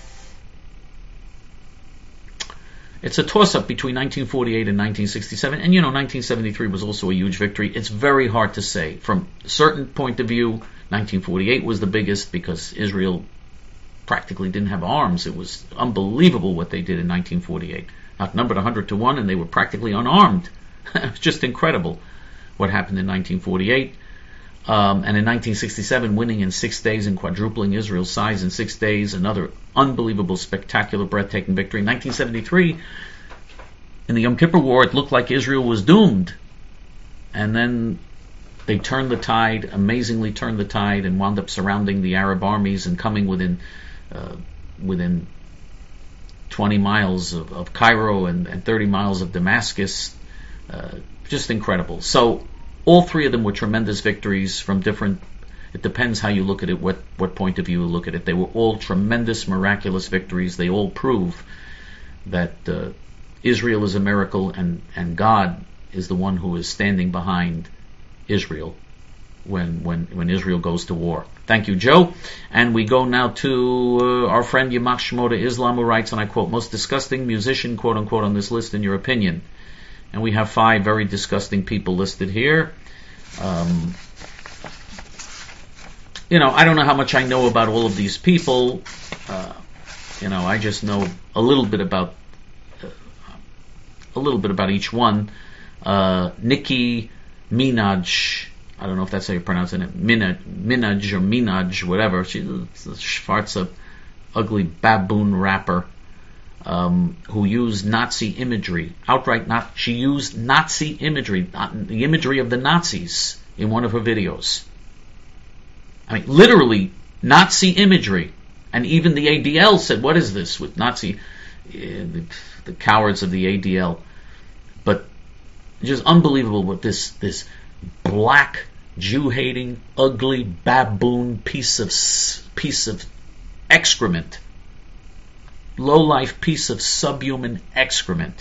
Speaker 1: it's a toss-up between nineteen forty-eight and nineteen sixty-seven, and you know, nineteen seventy-three was also a huge victory. It's very hard to say. From a certain point of view, nineteen forty-eight was the biggest because Israel practically didn't have arms. It was unbelievable what they did in nineteen forty-eight. Outnumbered one hundred to one, and they were practically unarmed. It's just incredible what happened in nineteen forty-eight. Um, and in nineteen sixty-seven, winning in six days and quadrupling Israel's size in six days, another unbelievable, spectacular, breathtaking victory. In nineteen seventy-three, in the Yom Kippur War, it looked like Israel was doomed. And then they turned the tide, amazingly turned the tide, and wound up surrounding the Arab armies and coming within uh, within twenty miles of, of Cairo and, and thirty miles of Damascus. Uh, just incredible. So all three of them were tremendous victories from different, it depends how you look at it, what, what point of view you look at it. They were all tremendous, miraculous victories. They all prove that uh, Israel is a miracle, and, and God is the one who is standing behind Israel when when when Israel goes to war. Thank you, Joe. And we go now to uh, our friend Yamach Shmoda Islam, who writes, and I quote, most disgusting musician, quote unquote, on this list in your opinion. And we have five very disgusting people listed here. Um, you know, I don't know how much I know about all of these people. Uh, you know, I just know a little bit about uh, a little bit about each one. Uh, Nicki Minaj, I don't know if that's how you pronounce it, Minaj, Minaj or Minaj, whatever. She's a Schwarza, ugly baboon rapper um, who used Nazi imagery, outright not. She used Nazi imagery, not, the imagery of the Nazis in one of her videos. I mean, literally Nazi imagery, and even the A D L said, "What is this with Nazi?" Uh, the, the cowards of the A D L, but just unbelievable what this this. black, Jew-hating, ugly, baboon piece of piece of excrement, low-life piece of subhuman excrement.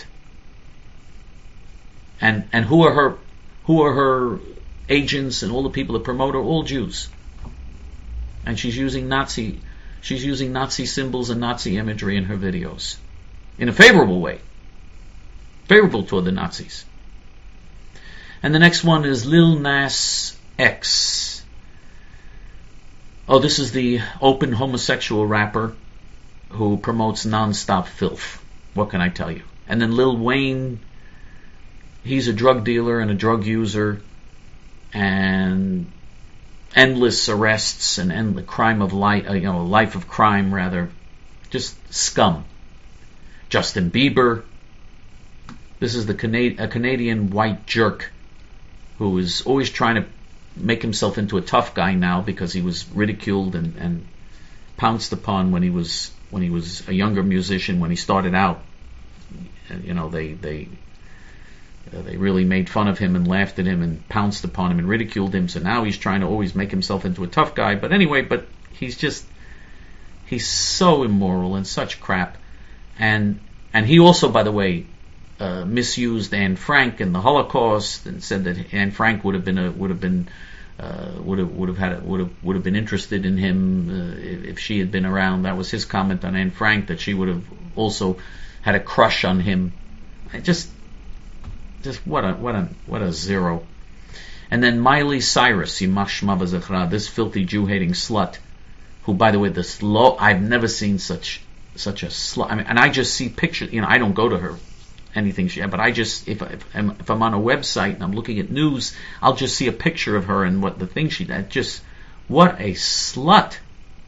Speaker 1: And and who are her who are her agents and all the people that promote her? All Jews. And she's using Nazi she's using Nazi symbols and Nazi imagery in her videos in a favorable way, favorable toward the Nazis. And the next one is Lil Nas X. Oh, this is the open homosexual rapper who promotes non-stop filth. What can I tell you? And then Lil Wayne, he's a drug dealer and a drug user, and endless arrests and endless crime of life, uh, you know, a life of crime rather, just scum. Justin Bieber, this is the Cana- a Canadian white jerk who is always trying to make himself into a tough guy now because he was ridiculed and, and pounced upon when he was when he was a younger musician. When he started out, you know, they they uh, they really made fun of him and laughed at him and pounced upon him and ridiculed him. So now he's trying to always make himself into a tough guy. But anyway, but he's just he's so immoral and such crap. And and he also, by the way, Uh, misused Anne Frank in the Holocaust and said that Anne Frank would have been a, would have been uh, would have would have had a, would have would have been interested in him uh, if, if she had been around. That was his comment on Anne Frank, that she would have also had a crush on him. I just just what a what a what a zero. And then Miley Cyrus, this filthy Jew-hating slut, who, by the way, this low I've never seen such such a slut. I mean, and I just see pictures. You know, I don't go to her. Anything she, but I just if, if I'm if I'm on a website and I'm looking at news, I'll just see a picture of her and what the thing she did. Just what a slut!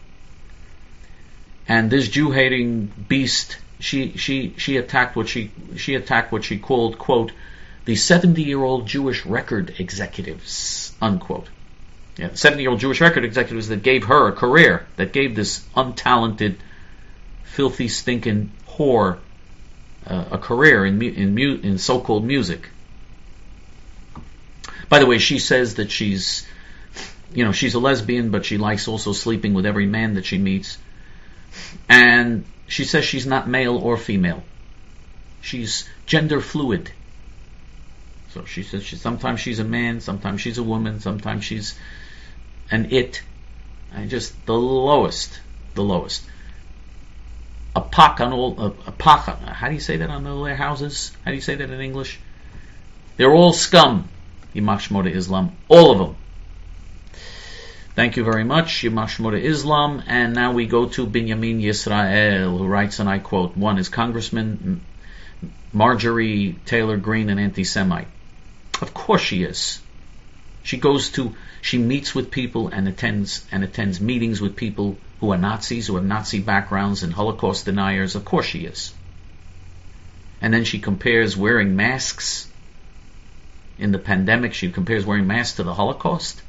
Speaker 1: And this Jew-hating beast, she she she attacked what she she attacked what she called, quote, the seventy-year-old Jewish record executives, unquote. Yeah, seventy-year-old Jewish record executives that gave her a career, that gave this untalented, filthy, stinking whore Uh, a career in mu- in, mu- in so-called music. By the way, she says that she's, you know, she's a lesbian, but she likes also sleeping with every man that she meets. And she says she's not male or female. She's gender fluid. So she says she sometimes she's a man, sometimes she's a woman, sometimes she's an it. And just the lowest, the lowest. A pock on all, a, a pock, how do you say that on all their houses? How do you say that in English? They're all scum, Yamach Shmoda Islam, all of them. Thank you very much, Yamach Shmoda Islam. And now we go to Binyamin Yisrael, who writes, and I quote, one is Congressman Marjorie Taylor Greene, an anti-Semite. Of course she is. She goes to, she meets with people and attends and attends meetings with people who are Nazis, who have Nazi backgrounds and Holocaust deniers. Of course she is. And then she compares wearing masks in the pandemic. She compares wearing masks to the Holocaust.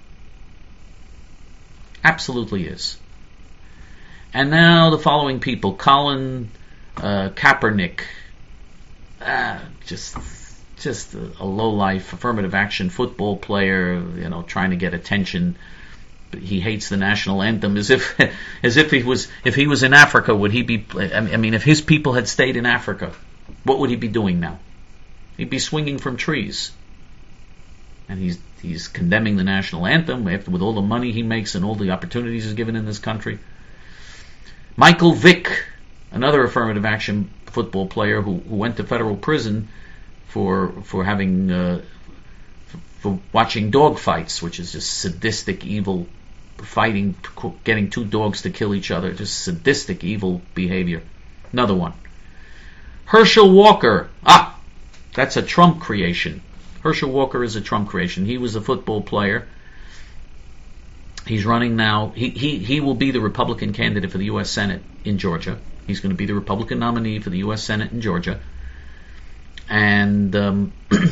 Speaker 1: Absolutely is. And now the following people. Colin uh, Kaepernick. Ah, just just a, a low-life affirmative action football player, you know, trying to get attention. He hates the national anthem as if as if he was if he was in Africa, would he be? I mean, if his people had stayed in Africa, what would he be doing now? He'd be swinging from trees. And he's he's condemning the national anthem after, with all the money he makes and all the opportunities he's given in this country. Michael Vick, another affirmative action football player who, who went to federal prison for for having uh, for, for watching dog fights, which is just sadistic, evil fighting, getting two dogs to kill each other, just sadistic, evil behavior. Another one. Herschel Walker. Ah, that's a Trump creation. Herschel Walker is a Trump creation. He was a football player. He's running now. He, he, he will be the Republican candidate for the U S Senate in Georgia. He's going to be the Republican nominee for the U S Senate in Georgia. And um,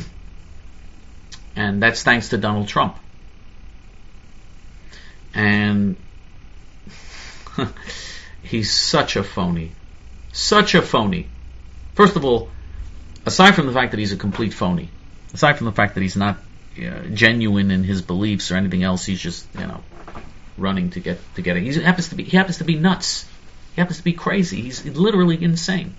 Speaker 1: and that's thanks to Donald Trump. And he's such a phony. Such a phony. First of all, aside from the fact that he's a complete phony, aside from the fact that he's not uh, genuine in his beliefs or anything else, he's just, you know, running to get to get it. He happens to be he happens to be nuts. He happens to be crazy. He's literally insane.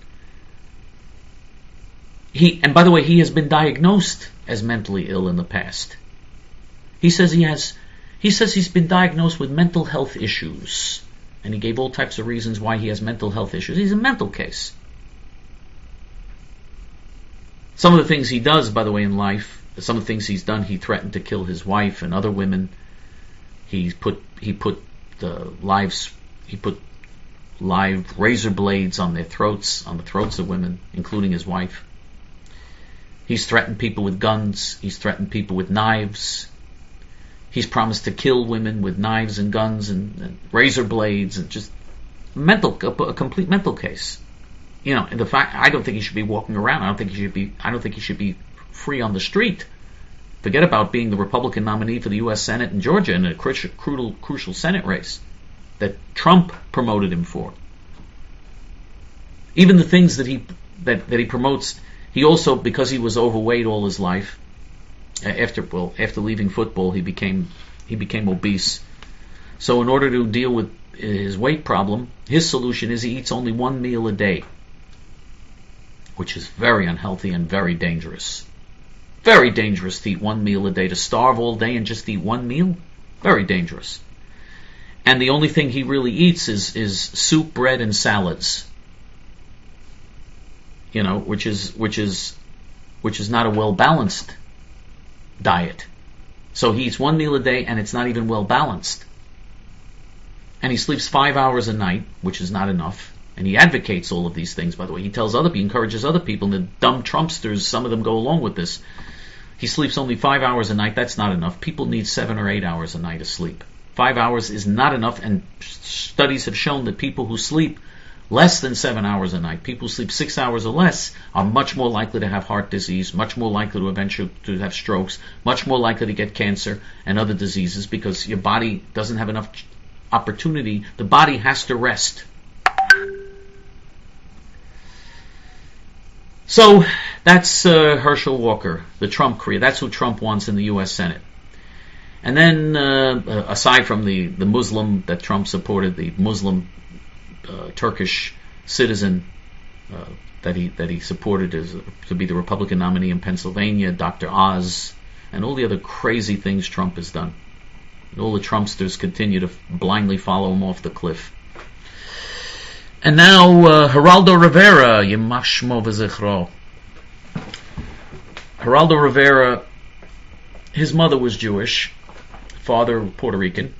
Speaker 1: He and by the way, he has been diagnosed as mentally ill in the past. He says he has he says he's been diagnosed with mental health issues. And he gave all types of reasons why he has mental health issues. He's a mental case. Some of the things he does, by the way, in life, some of the things he's done, he threatened to kill his wife and other women. He put he put the lives he put live razor blades on their throats, on the throats of women, including his wife. He's threatened people with guns. He's threatened people with knives. He's promised to kill women with knives and guns and, and razor blades, and just mental, a, a complete mental case. You know, and the fact, I don't think he should be walking around. I don't think he should be. I don't think he should be free on the street. Forget about being the Republican nominee for the U S Senate in Georgia in a crucial, crucial, crucial Senate race that Trump promoted him for. Even the things that he that, that he promotes, he also, because he was overweight all his life, after well after leaving football, he became he became obese. So in order to deal with his weight problem, his solution is he eats only one meal a day, which is very unhealthy and very dangerous. Very dangerous to eat one meal a day, to starve all day and just eat one meal. Very dangerous. And the only thing he really eats is is soup, bread, and salads. You know, which is which is which is not a well balanced diet. So he eats one meal a day and it's not even well balanced. And he sleeps five hours a night, which is not enough. And he advocates all of these things, by the way. He tells other people, he encourages other people, and the dumb Trumpsters, some of them go along with this. He sleeps only five hours a night. That's not enough. People need seven or eight hours a night of sleep. Five hours is not enough, and studies have shown that people who sleep less than seven hours a night, people who sleep six hours or less, are much more likely to have heart disease, much more likely to eventually to have strokes, much more likely to get cancer and other diseases, because your body doesn't have enough opportunity. The body has to rest. So that's uh, Herschel Walker, the Trump creator. That's who Trump wants in the U S Senate. And then, uh, aside from the, the Muslim that Trump supported, the Muslim uh, Turkish citizen uh, that he that he supported as, to be the Republican nominee in Pennsylvania, Doctor Oz, and all the other crazy things Trump has done. And all the Trumpsters continue to blindly follow him off the cliff. And now, uh, Geraldo Rivera, Yimach Shmo V'Zichro. Geraldo Rivera, his mother was Jewish, father Puerto Rican.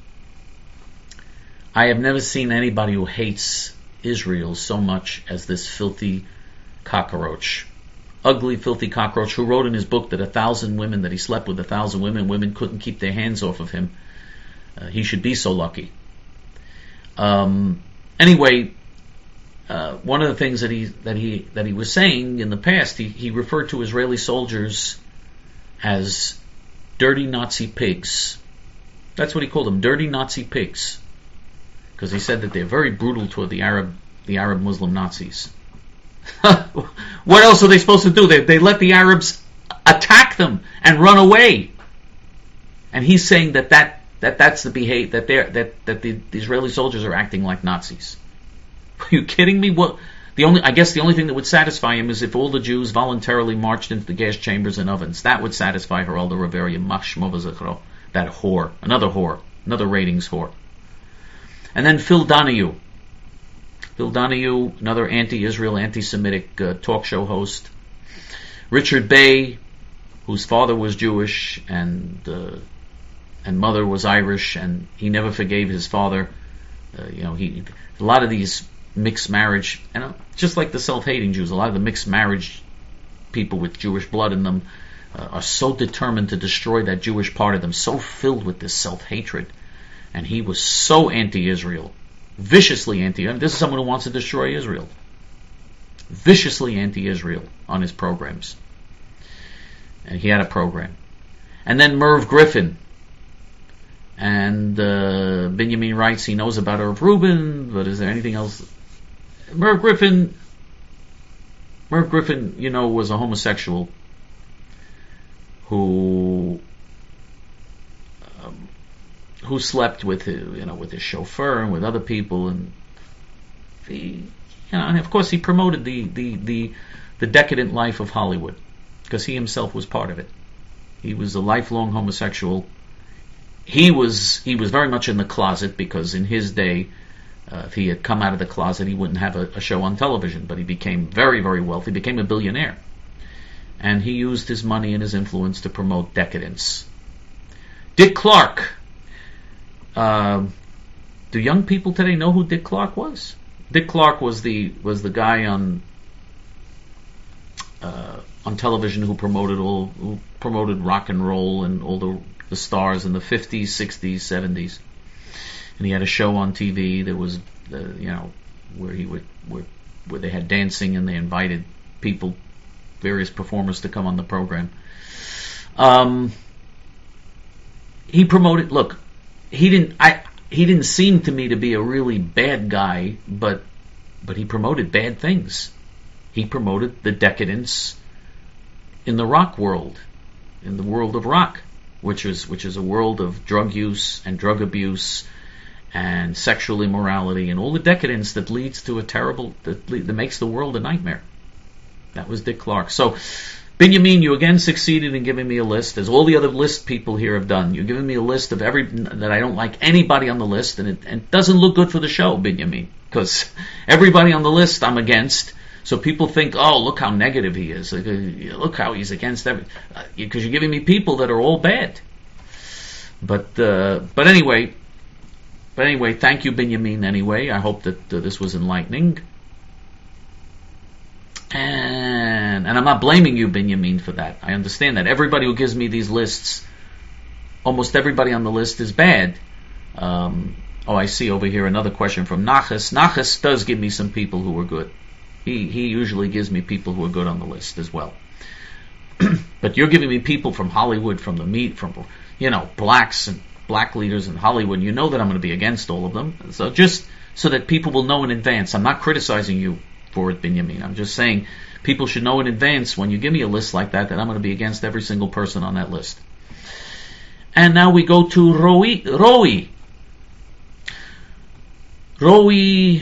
Speaker 1: I have never seen anybody who hates Israel so much as this filthy cockroach. Ugly, filthy cockroach who wrote in his book that a thousand women, that he slept with a thousand women, women couldn't keep their hands off of him. Uh, he should be so lucky. Um... Anyway, uh, one of the things that he that he that he was saying in the past, he, he referred to Israeli soldiers as dirty Nazi pigs. That's what he called them, dirty Nazi pigs, because he said that they're very brutal toward the Arab the Arab Muslim Nazis. What else are they supposed to do? They they let the Arabs attack them and run away. And he's saying that that That that's the behavior that they're that that the, the Israeli soldiers are acting like Nazis. Are you kidding me? What The only, I guess the only thing that would satisfy him is if all the Jews voluntarily marched into the gas chambers and ovens. That would satisfy Geraldo Rivera, Mashmova Zechro, that whore. Another whore. Another ratings whore. And then Phil Donahue. Phil Donahue, another anti-Israel, anti-Semitic uh, talk show host. Richard Bay, whose father was Jewish and uh, and mother was Irish, and he never forgave his father. Uh, you know, he a lot of these mixed marriage, and uh, just like the self-hating Jews, a lot of the mixed marriage people with Jewish blood in them uh, are so determined to destroy that Jewish part of them, so filled with this self-hatred. And he was so anti-Israel, viciously anti. I mean, this is someone who wants to destroy Israel, viciously anti-Israel on his programs. And he had a program. And then Merv Griffin. And uh, Benjamin writes he knows about Irv Rubin, but is there anything else? Merv Griffin, Merv Griffin, you know, was a homosexual who um, who slept with his, you know, with his chauffeur and with other people, and he, you know, and of course he promoted the the the, the decadent life of Hollywood because he himself was part of it. He was a lifelong homosexual. He was he was very much in the closet because in his day, uh, if he had come out of the closet, he wouldn't have a, a show on television. But he became very, very wealthy, became a billionaire. And he used his money and his influence to promote decadence. Dick Clark. Uh, do young people today know who Dick Clark was? Dick Clark was the was the guy on uh, on television who promoted all who promoted rock and roll and all the the stars in the fifties, sixties, seventies, and he had a show on T V that was, uh, you know, where he would where, where they had dancing and they invited people, various performers to come on the program. Um, he promoted. Look, he didn't. I he didn't seem to me to be a really bad guy, but but he promoted bad things. He promoted the decadence in the rock world, in the world of rock. Which is which is a world of drug use and drug abuse and sexual immorality and all the decadence that leads to a terrible that, that makes the world a nightmare. That was Dick Clark. So, Benjamin, you again succeeded in giving me a list, as all the other list people here have done. You've given me a list of every that I don't like anybody on the list, and it, and it doesn't look good for the show, Benjamin, because everybody on the list I'm against. So people think, oh, look how negative he is. Look how he's against every. Because uh, you're giving me people that are all bad. But uh, but anyway, but anyway, thank you, Benjamin. Anyway, I hope that uh, this was enlightening. And and I'm not blaming you, Benjamin, for that. I understand that everybody who gives me these lists, almost everybody on the list is bad. Um, oh, I see over here another question from Nachas. Nachas does give me some people who are good. He he usually gives me people who are good on the list as well. But you're giving me people from Hollywood, from the meat, from, you know, blacks and black leaders in Hollywood. You know that I'm going to be against all of them. So just so that people will know in advance. I'm not criticizing you for it, Benjamin. I'm just saying people should know in advance when you give me a list like that that I'm going to be against every single person on that list. And now we go to Roi. Roi. Roi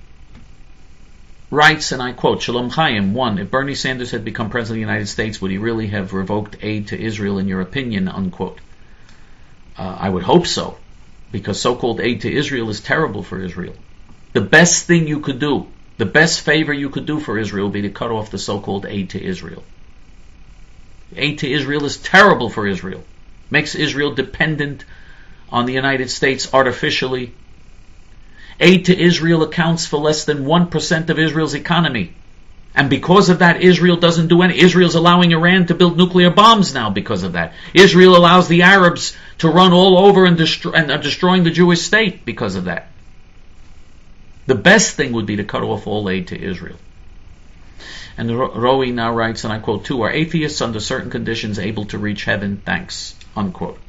Speaker 1: writes, and I quote, Shalom Chaim, one, if Bernie Sanders had become president of the United States, would he really have revoked aid to Israel in your opinion, unquote? Uh, I would hope so, because so-called aid to Israel is terrible for Israel. The best thing you could do, the best favor you could do for Israel would be to cut off the so-called aid to Israel. Aid to Israel is terrible for Israel. Makes Israel dependent on the United States artificially. Aid to Israel accounts for less than one percent of Israel's economy. And because of that, Israel doesn't do any. Israel's allowing Iran to build nuclear bombs now because of that. Israel allows the Arabs to run all over and, destroy, and are destroying the Jewish state because of that. The best thing would be to cut off all aid to Israel. And Roi now writes, and I quote, two, are atheists under certain conditions able to reach heaven? Thanks, unquote.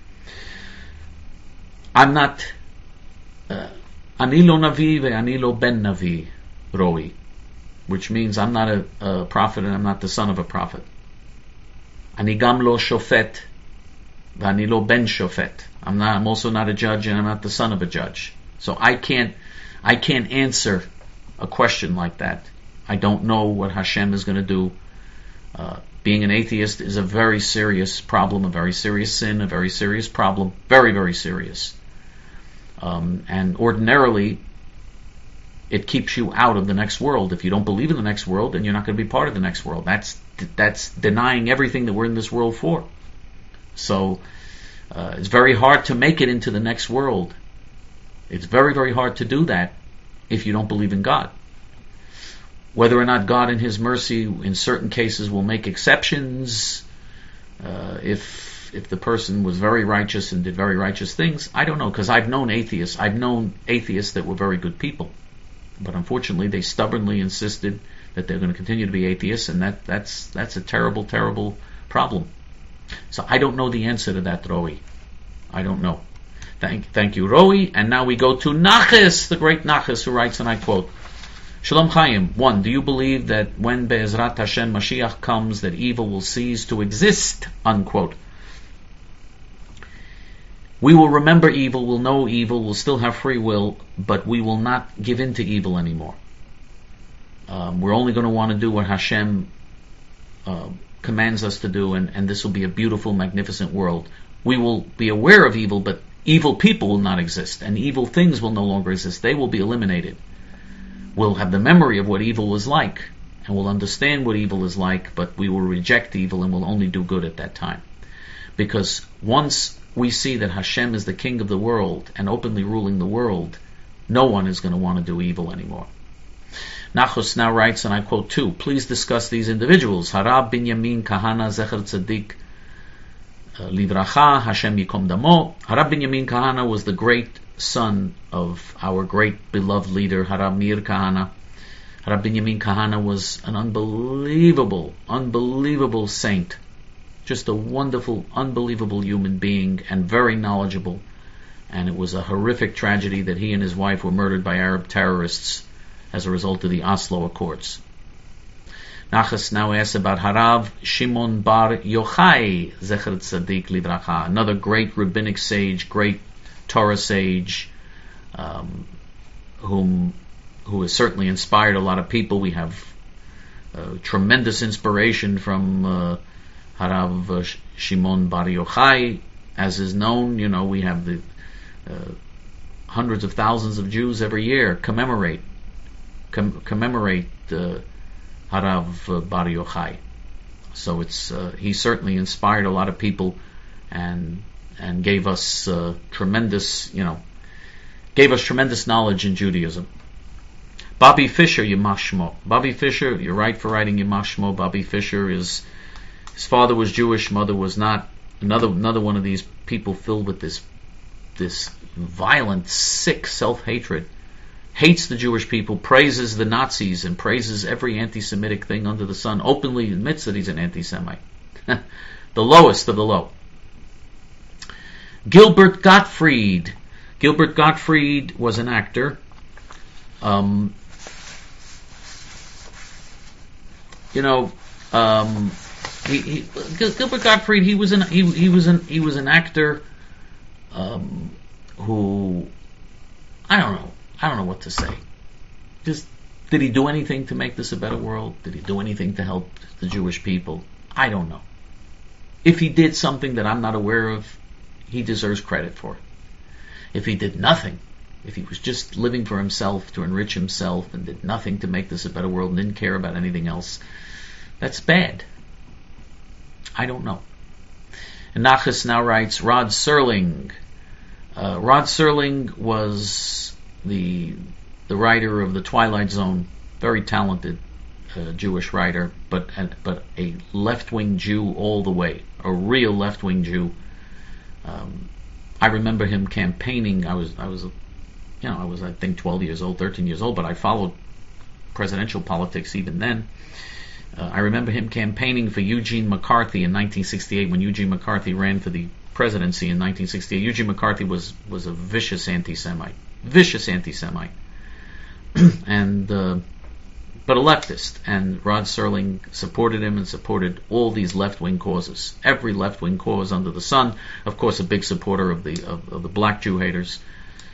Speaker 1: I'm not... Uh, Ani lo navi ve'ani lo ben navi, Roi, which means I'm not a, a prophet and I'm not the son of a prophet. Ani gam lo shofet ve'ani lo ben shofet. I'm not. I'm also not a judge and I'm not the son of a judge. So I can't. I can't answer a question like that. I don't know what Hashem is going to do. Uh, being an atheist is a very serious problem, a very serious sin, a very serious problem, very, very serious. Um, and ordinarily, it keeps you out of the next world. If you don't believe in the next world, then you're not going to be part of the next world. That's that's denying everything that we're in this world for. So uh, it's very hard to make it into the next world. It's very, very hard to do that if you don't believe in God. Whether or not God in His mercy in certain cases will make exceptions, uh, if if the person was very righteous and did very righteous things, I don't know, because I've known atheists. I've known atheists that were very good people. But unfortunately, they stubbornly insisted that they're going to continue to be atheists, and that, that's that's a terrible, terrible problem. So I don't know the answer to that, Roi. I don't know. Thank, thank you, Roi. And now we go to Nachas, the great Nachas, who writes, and I quote, Shalom Chaim. One, do you believe that when Be'ezrat Hashem Mashiach comes, that evil will cease to exist? Unquote. We will remember evil, we'll know evil, we'll still have free will, but we will not give in to evil anymore. Um, we're only going to want to do what Hashem uh, commands us to do, and, and this will be a beautiful, magnificent world. We will be aware of evil, but evil people will not exist, and evil things will no longer exist. They will be eliminated. We'll have the memory of what evil was like, and we'll understand what evil is like, but we will reject evil and will only do good at that time. Because once we see that Hashem is the king of the world and openly ruling the world, no one is going to want to do evil anymore. Nachos now writes, and I quote two, please discuss these individuals. Harab Binyamin Kahana Zecher Tzaddik Livracha Hashem Yikom Damo. Harab Binyamin Kahana was the great son of our great beloved leader Harab Meir Kahana. Harab Binyamin Kahana was an unbelievable, unbelievable saint. Just a wonderful, unbelievable human being and very knowledgeable. And it was a horrific tragedy that he and his wife were murdered by Arab terrorists as a result of the Oslo Accords. Nachas now asks about Harav Shimon Bar Yochai Zecher Tzaddik Livracha, another great rabbinic sage, great Torah sage, um, whom who has certainly inspired a lot of people. We have uh, tremendous inspiration from uh, Harav uh, Shimon Bar Yochai, as is known. You know, we have the uh, hundreds of thousands of Jews every year commemorate com- commemorate uh, Harav uh, Bar Yochai. So it's uh, he certainly inspired a lot of people, and and gave us uh, tremendous, you know, gave us tremendous knowledge in Judaism. Bobby Fischer, Yimach Shmo. Bobby Fischer, you're right for writing Yimach Shmo. Bobby Fischer is, his father was Jewish, mother was not. Another another one of these people filled with this this violent, sick self-hatred. Hates the Jewish people, praises the Nazis, and praises every anti-Semitic thing under the sun. Openly admits that he's an anti-Semite. The lowest of the low. Gilbert Gottfried. Gilbert Gottfried was an actor. Um, you know, um, he, he, Gilbert Gottfried. He was an he, he was an he was an actor um, who I don't know. I don't know what to say. Just, did he do anything to make this a better world? Did he do anything to help the Jewish people? I don't know. If he did something that I'm not aware of, he deserves credit for it. If he did nothing, if he was just living for himself to enrich himself and did nothing to make this a better world and didn't care about anything else, that's bad. I don't know. And Nachas now writes, Rod Serling. Uh, Rod Serling was the the writer of The Twilight Zone, very talented uh, Jewish writer, but but a left-wing Jew all the way, a real left-wing Jew. Um, I remember him campaigning. I was I was, you know, I was I think twelve years old, thirteen years old, but I followed presidential politics even then. Uh, I remember him campaigning for Eugene McCarthy in nineteen sixty-eight when Eugene McCarthy ran for the presidency in nineteen sixty-eight. Eugene McCarthy was was a vicious anti-Semite. Vicious anti-Semite, and uh, but a leftist. And Rod Serling supported him and supported all these left-wing causes, every left-wing cause under the sun. Of course, a big supporter of the of, of the black Jew haters.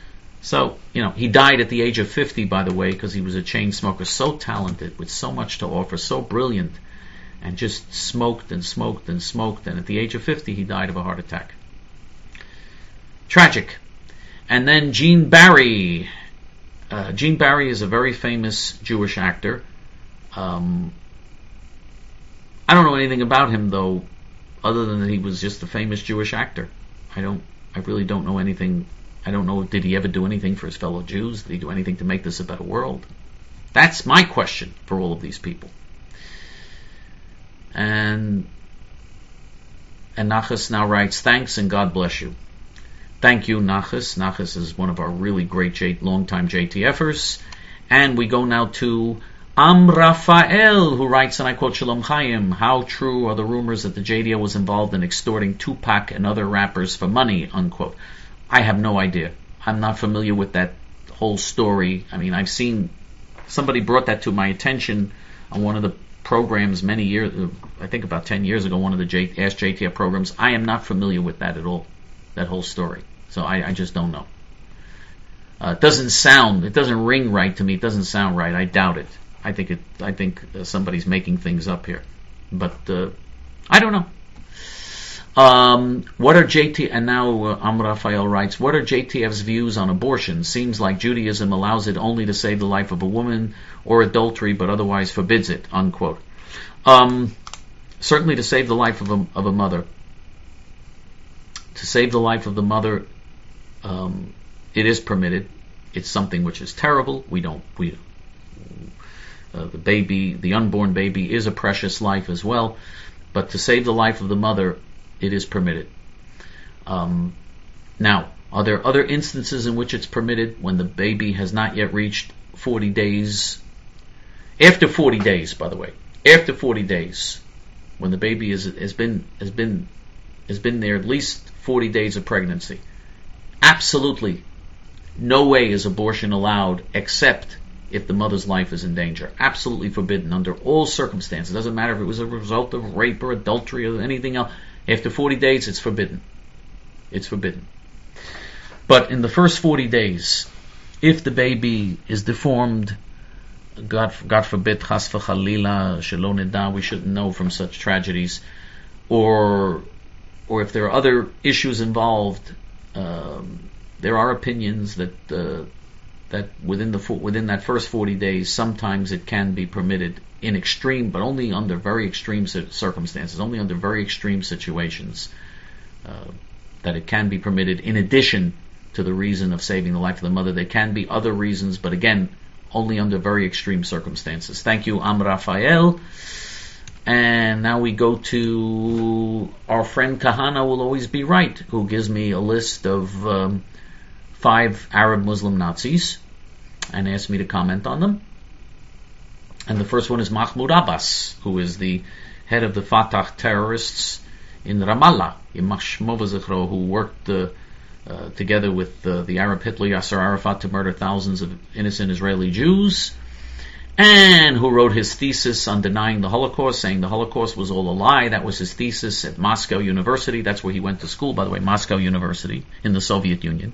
Speaker 1: So, you know, he died at the age of fifty, by the way, because he was a chain smoker, so talented, with so much to offer, so brilliant, and just smoked and smoked and smoked, and at the age of fifty he died of a heart attack. Tragic. And then Gene Barry. Uh, Gene Barry is a very famous Jewish actor. Um, I don't know anything about him, though, other than that he was just a famous Jewish actor. I don't, I really don't know anything. I don't know, did he ever do anything for his fellow Jews? Did he do anything to make this a better world? That's my question for all of these people. And, and Nachas now writes, thanks and God bless you. Thank you, Nachas. Nachas is one of our really great J- long-time J T Fers. And we go now to Am Raphael, who writes, and I quote, Shalom Chaim, how true are the rumors that the J D O was involved in extorting Tupac and other rappers for money, unquote. I have no idea. I'm not familiar with that whole story. I mean, I've seen, somebody brought that to my attention on one of the programs many years, I think about ten years ago, one of the J, Ask J T F programs. I am not familiar with that at all, that whole story. So I, I just don't know. Uh, it doesn't sound, it doesn't ring right to me. It doesn't sound right. I doubt it. I think it. I think uh, somebody's making things up here, but uh, I don't know. Um, what are J T? And now uh, Am Raphael writes, what are J T F's views on abortion? Seems like Judaism allows it only to save the life of a woman or adultery, but otherwise forbids it. Unquote. Um, certainly to save the life of a of a mother. To save the life of the mother, um, it is permitted. It's something which is terrible. We don't. We. Uh, the baby, the unborn baby, is a precious life as well. But to save the life of the mother, it is permitted. Um, now, are there other instances in which it's permitted when the baby has not yet reached forty days? After forty days, by the way, after forty days, when the baby is, has been has been has been there at least forty days of pregnancy, absolutely no way is abortion allowed except if the mother's life is in danger. Absolutely forbidden under all circumstances. Doesn't matter if it was a result of rape or adultery or anything else. After forty days, it's forbidden. It's forbidden. But in the first forty days, if the baby is deformed, God, God forbid, chas v'chalila, shelo nida, we shouldn't know from such tragedies, or or if there are other issues involved, um, there are opinions that uh, that within the within that first forty days, sometimes it can be permitted in extreme, but only under very extreme circumstances, only under very extreme situations, uh, that it can be permitted in addition to the reason of saving the life of the mother. There can be other reasons, but again, only under very extreme circumstances. Thank you, Am Raphael. And now we go to our friend Kahana will always be right, who gives me a list of um, five Arab Muslim Nazis and asked me to comment on them. And the first one is Mahmoud Abbas, who is the head of the Fatah terrorists in Ramallah, Yimach Shmo v'Zichro, who worked uh, uh, together with uh, the Arab Hitler Yasser Arafat to murder thousands of innocent Israeli Jews, and who wrote his thesis on denying the Holocaust, saying the Holocaust was all a lie. That was his thesis at Moscow University. That's where he went to school, by the way, Moscow University in the Soviet Union.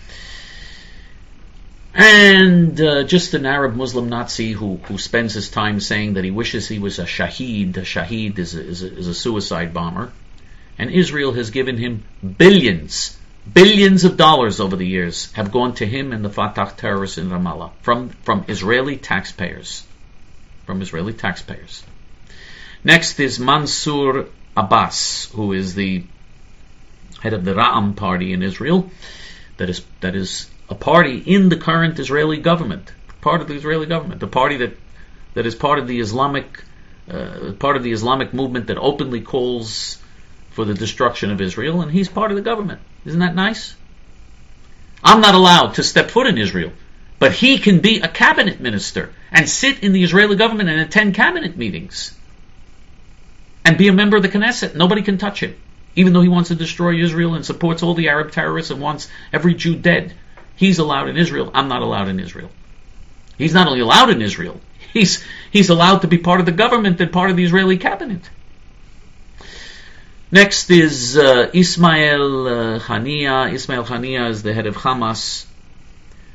Speaker 1: And uh, just an Arab Muslim Nazi who, who spends his time saying that he wishes he was a shaheed. A shaheed is a, is a, is a suicide bomber. And Israel has given him billions, billions of dollars over the years have gone to him and the Fatah terrorists in Ramallah from, from Israeli taxpayers. From Israeli taxpayers. Next is Mansour Abbas, who is the head of the Ra'am party in Israel. That is that is a party in the current Israeli government, part of the Israeli government, a party that that is part of the Islamic uh, part of the Islamic movement that openly calls for the destruction of Israel, and he's part of the government. Isn't that nice? I'm not allowed to step foot in Israel, but he can be a cabinet minister and sit in the Israeli government and attend cabinet meetings and be a member of the Knesset. Nobody can touch him, even though he wants to destroy Israel and supports all the Arab terrorists and wants every Jew dead. He's allowed in Israel. I'm not allowed in Israel. He's not only allowed in Israel, he's he's allowed to be part of the government and part of the Israeli cabinet. Next is uh, Ismail uh, Haniya. Ismail Haniya is the head of Hamas.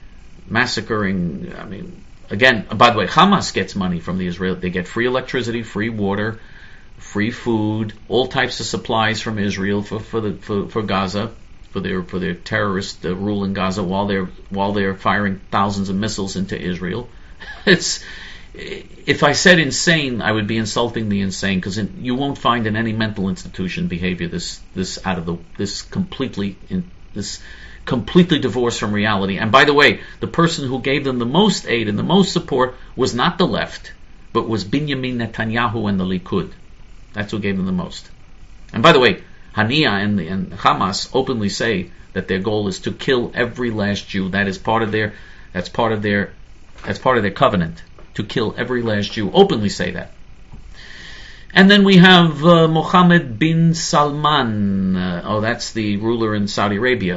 Speaker 1: massacring. I mean, again, by the way, Hamas gets money from the Israel. They get free electricity, free water, free food, all types of supplies from Israel for for the for, for Gaza, for their for their terrorist uh, rule in Gaza while they're while they're firing thousands of missiles into Israel. It's if I said insane, I would be insulting the insane, because you won't find in any mental institution behavior this this out of the this completely in, this completely divorced from reality. And by the way, the person who gave them the most aid and the most support was not the left, but was Benjamin Netanyahu and the Likud. That's who gave them the most. And by the way, Haniya and, the, and Hamas openly say that their goal is to kill every last Jew. That is part of their that's part of their that's part of their covenant. To kill every last Jew. Openly say that. And then we have uh, Mohammed bin Salman. Uh, oh, that's the ruler in Saudi Arabia.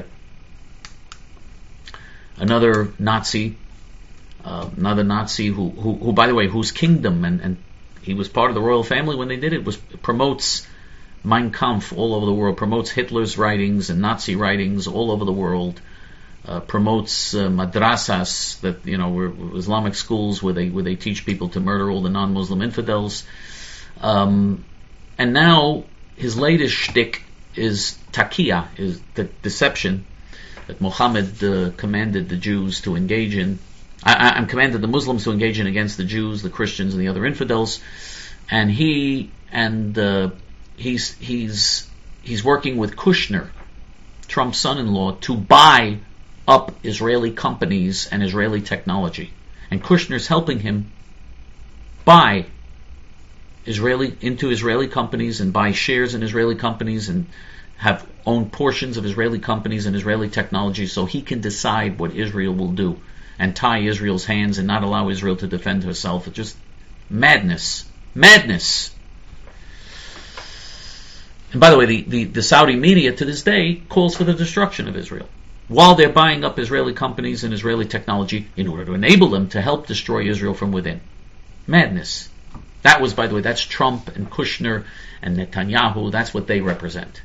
Speaker 1: Another Nazi. Uh, another Nazi who, who, who, by the way, whose kingdom, and, and he was part of the royal family when they did it, was promotes Mein Kampf all over the world, promotes Hitler's writings and Nazi writings all over the world. Uh, promotes uh, madrasas, that you know were Islamic schools where they where they teach people to murder all the non-Muslim infidels, um, and now his latest shtick is taqiyya, is the deception that Muhammad uh, commanded the Jews to engage in. I, I commanded the Muslims to engage in against the Jews, the Christians, and the other infidels, and he and uh, he's he's he's working with Kushner, Trump's son-in-law, to buy up Israeli companies and Israeli technology. And Kushner's helping him buy Israeli into Israeli companies and buy shares in Israeli companies and have own portions of Israeli companies and Israeli technology, so he can decide what Israel will do and tie Israel's hands and not allow Israel to defend herself. It's just madness. Madness. And by the way, the, the, the Saudi media to this day calls for the destruction of Israel, while they're buying up Israeli companies and Israeli technology in order to enable them to help destroy Israel from within. Madness. That was, by the way, that's Trump and Kushner and Netanyahu. That's what they represent.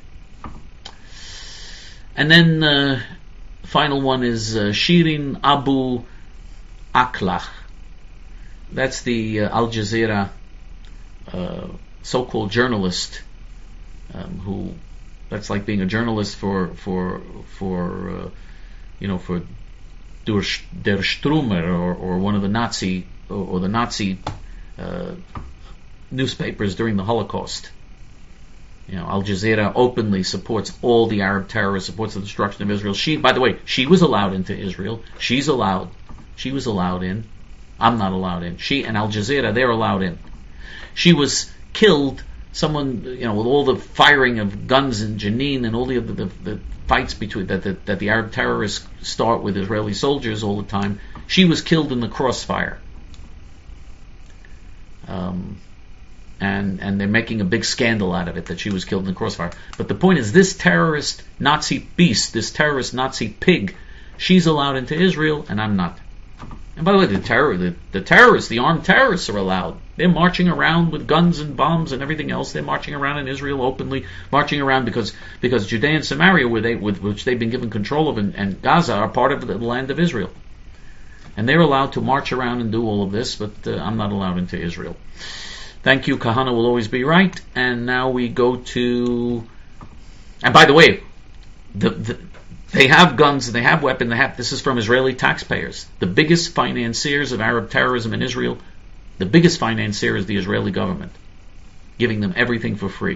Speaker 1: And then uh, final one is uh, Shirin Abu Akleh. That's the uh, Al Jazeera uh, so-called journalist um, who. That's like being a journalist for for for uh, you know for Der Stürmer or, or one of the Nazi or, or the Nazi uh, newspapers during the Holocaust. You know, Al Jazeera openly supports all the Arab terrorists, supports the destruction of Israel. She, by the way, she was allowed into Israel. She's allowed. She was allowed in. I'm not allowed in. She and Al Jazeera, they're allowed in. She was killed. Someone, you know, with all the firing of guns in Jenin and all the the, the fights between that, that that the Arab terrorists start with Israeli soldiers all the time, she was killed in the crossfire. Um, and and they're making a big scandal out of it that she was killed in the crossfire. But the point is, this terrorist Nazi beast, this terrorist Nazi pig, she's allowed into Israel, and I'm not. And by the way, the terror, the, the terrorists, the armed terrorists are allowed. They're marching around with guns and bombs and everything else. They're marching around in Israel openly, marching around because because Judea and Samaria, where they, with which they've been given control of, and, and Gaza are part of the land of Israel. And they're allowed to march around and do all of this, but uh, I'm not allowed into Israel. Thank you. Kahana will always be right. And now we go to... And by the way, the... the They have guns, they have weapons, they have, this is from Israeli taxpayers. The biggest financiers of Arab terrorism in Israel, the biggest financier is the Israeli government, giving them everything for free.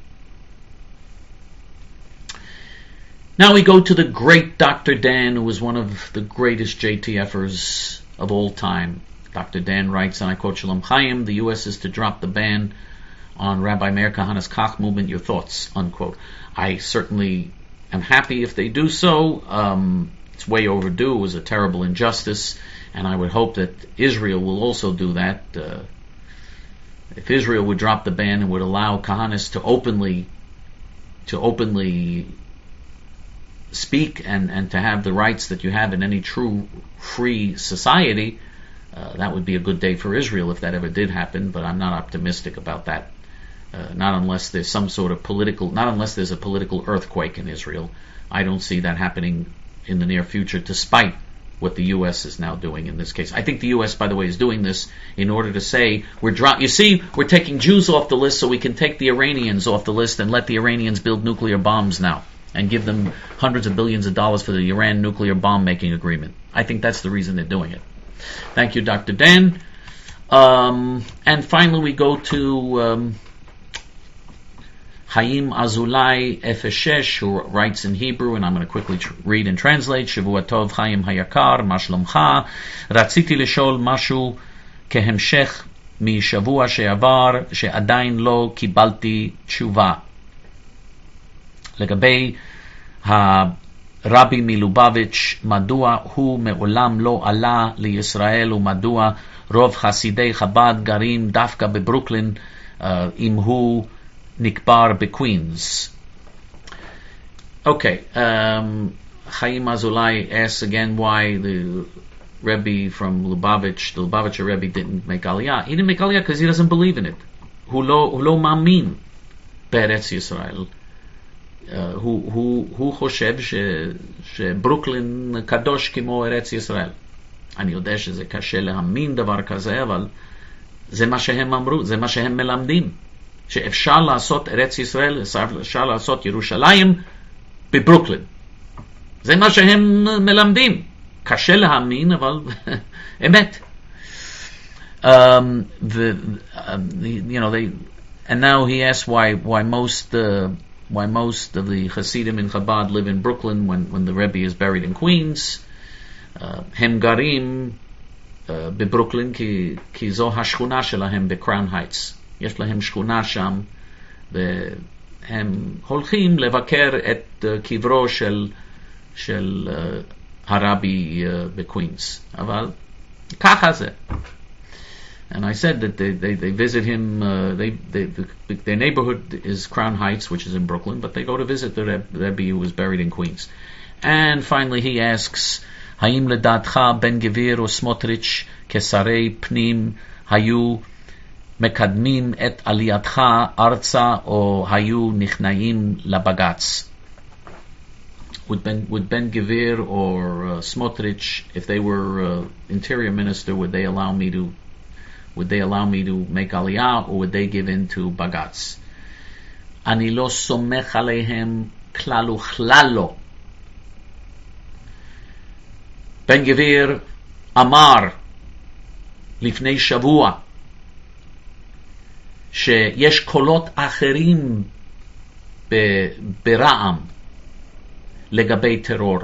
Speaker 1: Now we go to the great Doctor Dan, who was one of the greatest J T Fers of all time. Doctor Dan writes, and I quote, Shalom Chaim, the U S is to drop the ban on Rabbi Meir Kahana's Kach movement. Your thoughts, unquote. I certainly... I'm happy if they do so. Um, it's way overdue. It was a terrible injustice, and I would hope that Israel will also do that. Uh, if Israel would drop the ban and would allow Kahanis to openly, to openly speak and, and to have the rights that you have in any true free society, uh, that would be a good day for Israel if that ever did happen. But I'm not optimistic about that. Uh, not unless there's some sort of political, not unless there's a political earthquake in Israel. I don't see that happening in the near future, despite what the U S is now doing in this case. I think the U S, by the way, is doing this in order to say, we're dro- you see, we're taking Jews off the list so we can take the Iranians off the list and let the Iranians build nuclear bombs now and give them hundreds of billions of dollars for the Iran nuclear bomb making agreement. I think that's the reason they're doing it. Thank you, Doctor Dan. Um, and finally we go to um, Chaim Azulai Efeshesh, who writes in Hebrew, and I'm going to quickly tr- read and translate. Shavua Tov Chaim Hayakar, Ma Shlomcha. Ratziti Lishol Mashu Kehemshech משבוע שעבר שעדיין לא קיבלתי תשובה. לגבי הרבי מלובביץ', מדוע הוא מעולם לא עלה לישראל, ומדוע רוב חסידי חב"ד גרים דווקא בברוקלין, uh, אם הוא נקבר בקווינס. Okay, um, Chaim Azulai asks again why the Rebbe from Lubavitch, the Lubavitcher Rebbe, didn't make Aliyah. He didn't make Aliyah because he doesn't believe in it. Hu lo, hu lo ma'amin be'eretz Yisrael. הוא חושב שברוקלין קדוש כמו ארץ ישראל. אני יודע שזה קשה להאמין דבר כזה, אבל זה מה שהם אמרו, זה מה שהם מלמדים, שאפשר לעשות ארץ ישראל, אפשר לעשות ירושלים בברוקלין. זה מה שהם מלמדים. קשה להאמין, אבל אמת. Um, the, uh, the, you know, they, and now he asks why, why most, uh, why most of the Hasidim in Chabad live in Brooklyn when, when the Rebbe is buried in Queens. הם גרים בברוקלין כי, כי זו השכונה שלהם בקראון הייטס. יש להם שכונה שם, והם הולכים לבקר את קברו של, של הרבי בקווינס. אבל ככה זה. And I said that they, they, they visit him, uh, they, they, the, their neighborhood is Crown Heights, which is in Brooklyn, but they go to visit the Rebbe who was buried in Queens. And finally he asks, האם לדעתך בן גביר וסמוטריץ' כשרי פנים היו מקדמים את עלייתך ארצה או היו נכנעים לבג"ץ? Would Ben, would Ben Gvir or uh, Smotrich, if they were uh, interior minister, would they allow me to Would they allow me to make aliyah, or would they give in to Bagatz? אני לא סומך עליהם כלל וכלל לא. בן גביר אמר לפני שבוע שיש קולות אחרים ברעם לגבי טרור.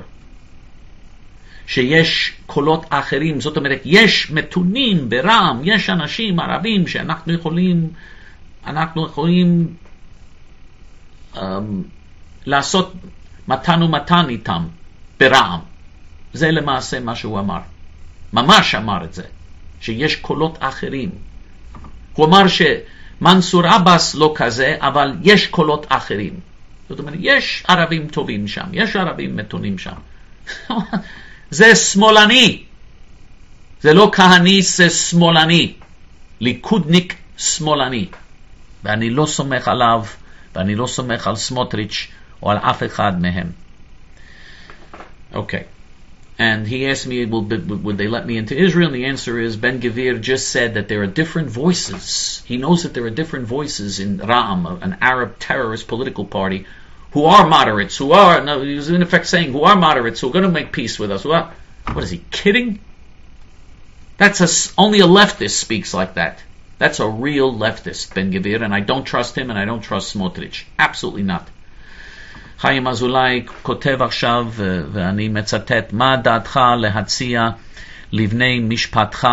Speaker 1: שיש קולות אחרים, זאת אומרת, יש מתונים ברעם, יש אנשים ערבים שאנחנו יכולים, אנחנו יכולים um, לעשות מתן ומתן איתם ברעם. זה למעשה מה שהוא אמר. ממש אמר את זה, שיש קולות אחרים. הוא אמר שמנסור עבאס לא כזה, אבל יש קולות אחרים. זאת אומרת, יש ערבים טובים שם, יש ערבים מתונים שם. זה שמאלני. זה לא כהניסט, זה שמאלני. ליכודניק שמאלני. ואני לא סומך עליו, ואני לא סומך על סמוטריץ' או על אף אחד מהם. Okay. And he asked me, would, would they let me into Israel? And the answer is, Ben Gvir just said that there are different voices. He knows that there are different voices in Ra'am, an Arab terrorist political party, who are moderates, who are, no, he was in effect saying, who are moderates, who are going to make peace with us. Who are, what is he, kidding? That's a, only a leftist speaks like that. That's a real leftist, Ben Gvir, and I don't trust him, and I don't trust Smotrich. Absolutely not. חיים אזולאי כותב עכשיו, ואני מצטט, מה דעתך להציע לבני משפטך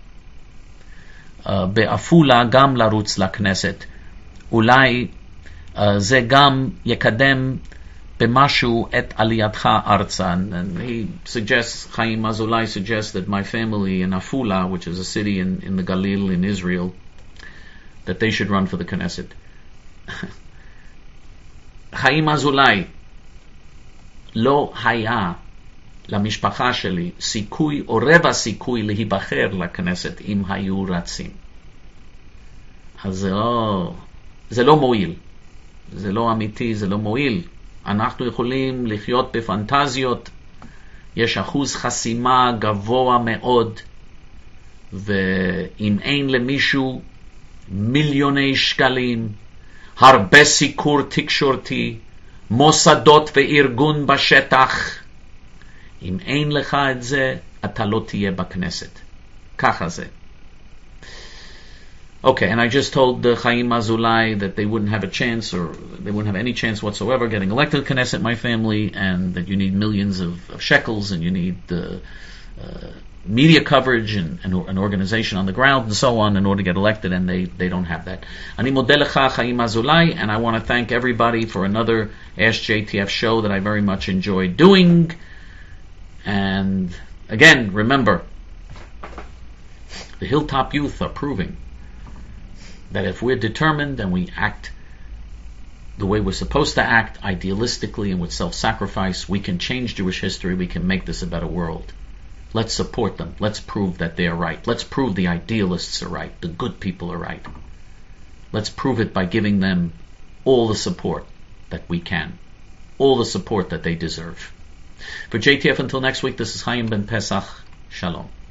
Speaker 1: באפולה גם לרוץ לכנסת? אולי זה גם יקדם במשהו את עלייתך ארצה. And he suggests, Chaim Azulai suggests that my family in Afula, which is a city in, in the Galil in Israel, that they should run for the Knesset. חיים אזולאי, לא היה למשפחה שלי סיכוי או רבע סיכוי להיבחר לכנסת אם היו רצים. אז זה לא, זה לא מועיל. זה לא אמיתי, זה לא מועיל. אנחנו יכולים לחיות בפנטזיות יש אחוז חסימה גבוה מאוד, ואם אין למישהו מיליוני שקלים, הרבה סיקור תקשורתי, מוסדות וארגון בשטח, אם אין לך את זה, אתה לא תהיה בכנסת. ככה זה. Okay, and I just told uh, Chaim Azulai that they wouldn't have a chance, or they wouldn't have any chance whatsoever getting elected to Knesset, my family, and that you need millions of, of shekels, and you need uh, uh, media coverage and, and an organization on the ground and so on in order to get elected, and they, they don't have that. Ani modeh lecha, Chaim Azulai, and I want to thank everybody for another Ask J T F show that I very much enjoyed doing. And again, remember, the Hilltop Youth are proving that if we're determined and we act the way we're supposed to act, idealistically and with self-sacrifice, we can change Jewish history, we can make this a better world. Let's support them. Let's prove that they're right. Let's prove the idealists are right, the good people are right. Let's prove it by giving them all the support that we can, all the support that they deserve. For J T F until next week, this is Chaim Ben Pesach. Shalom.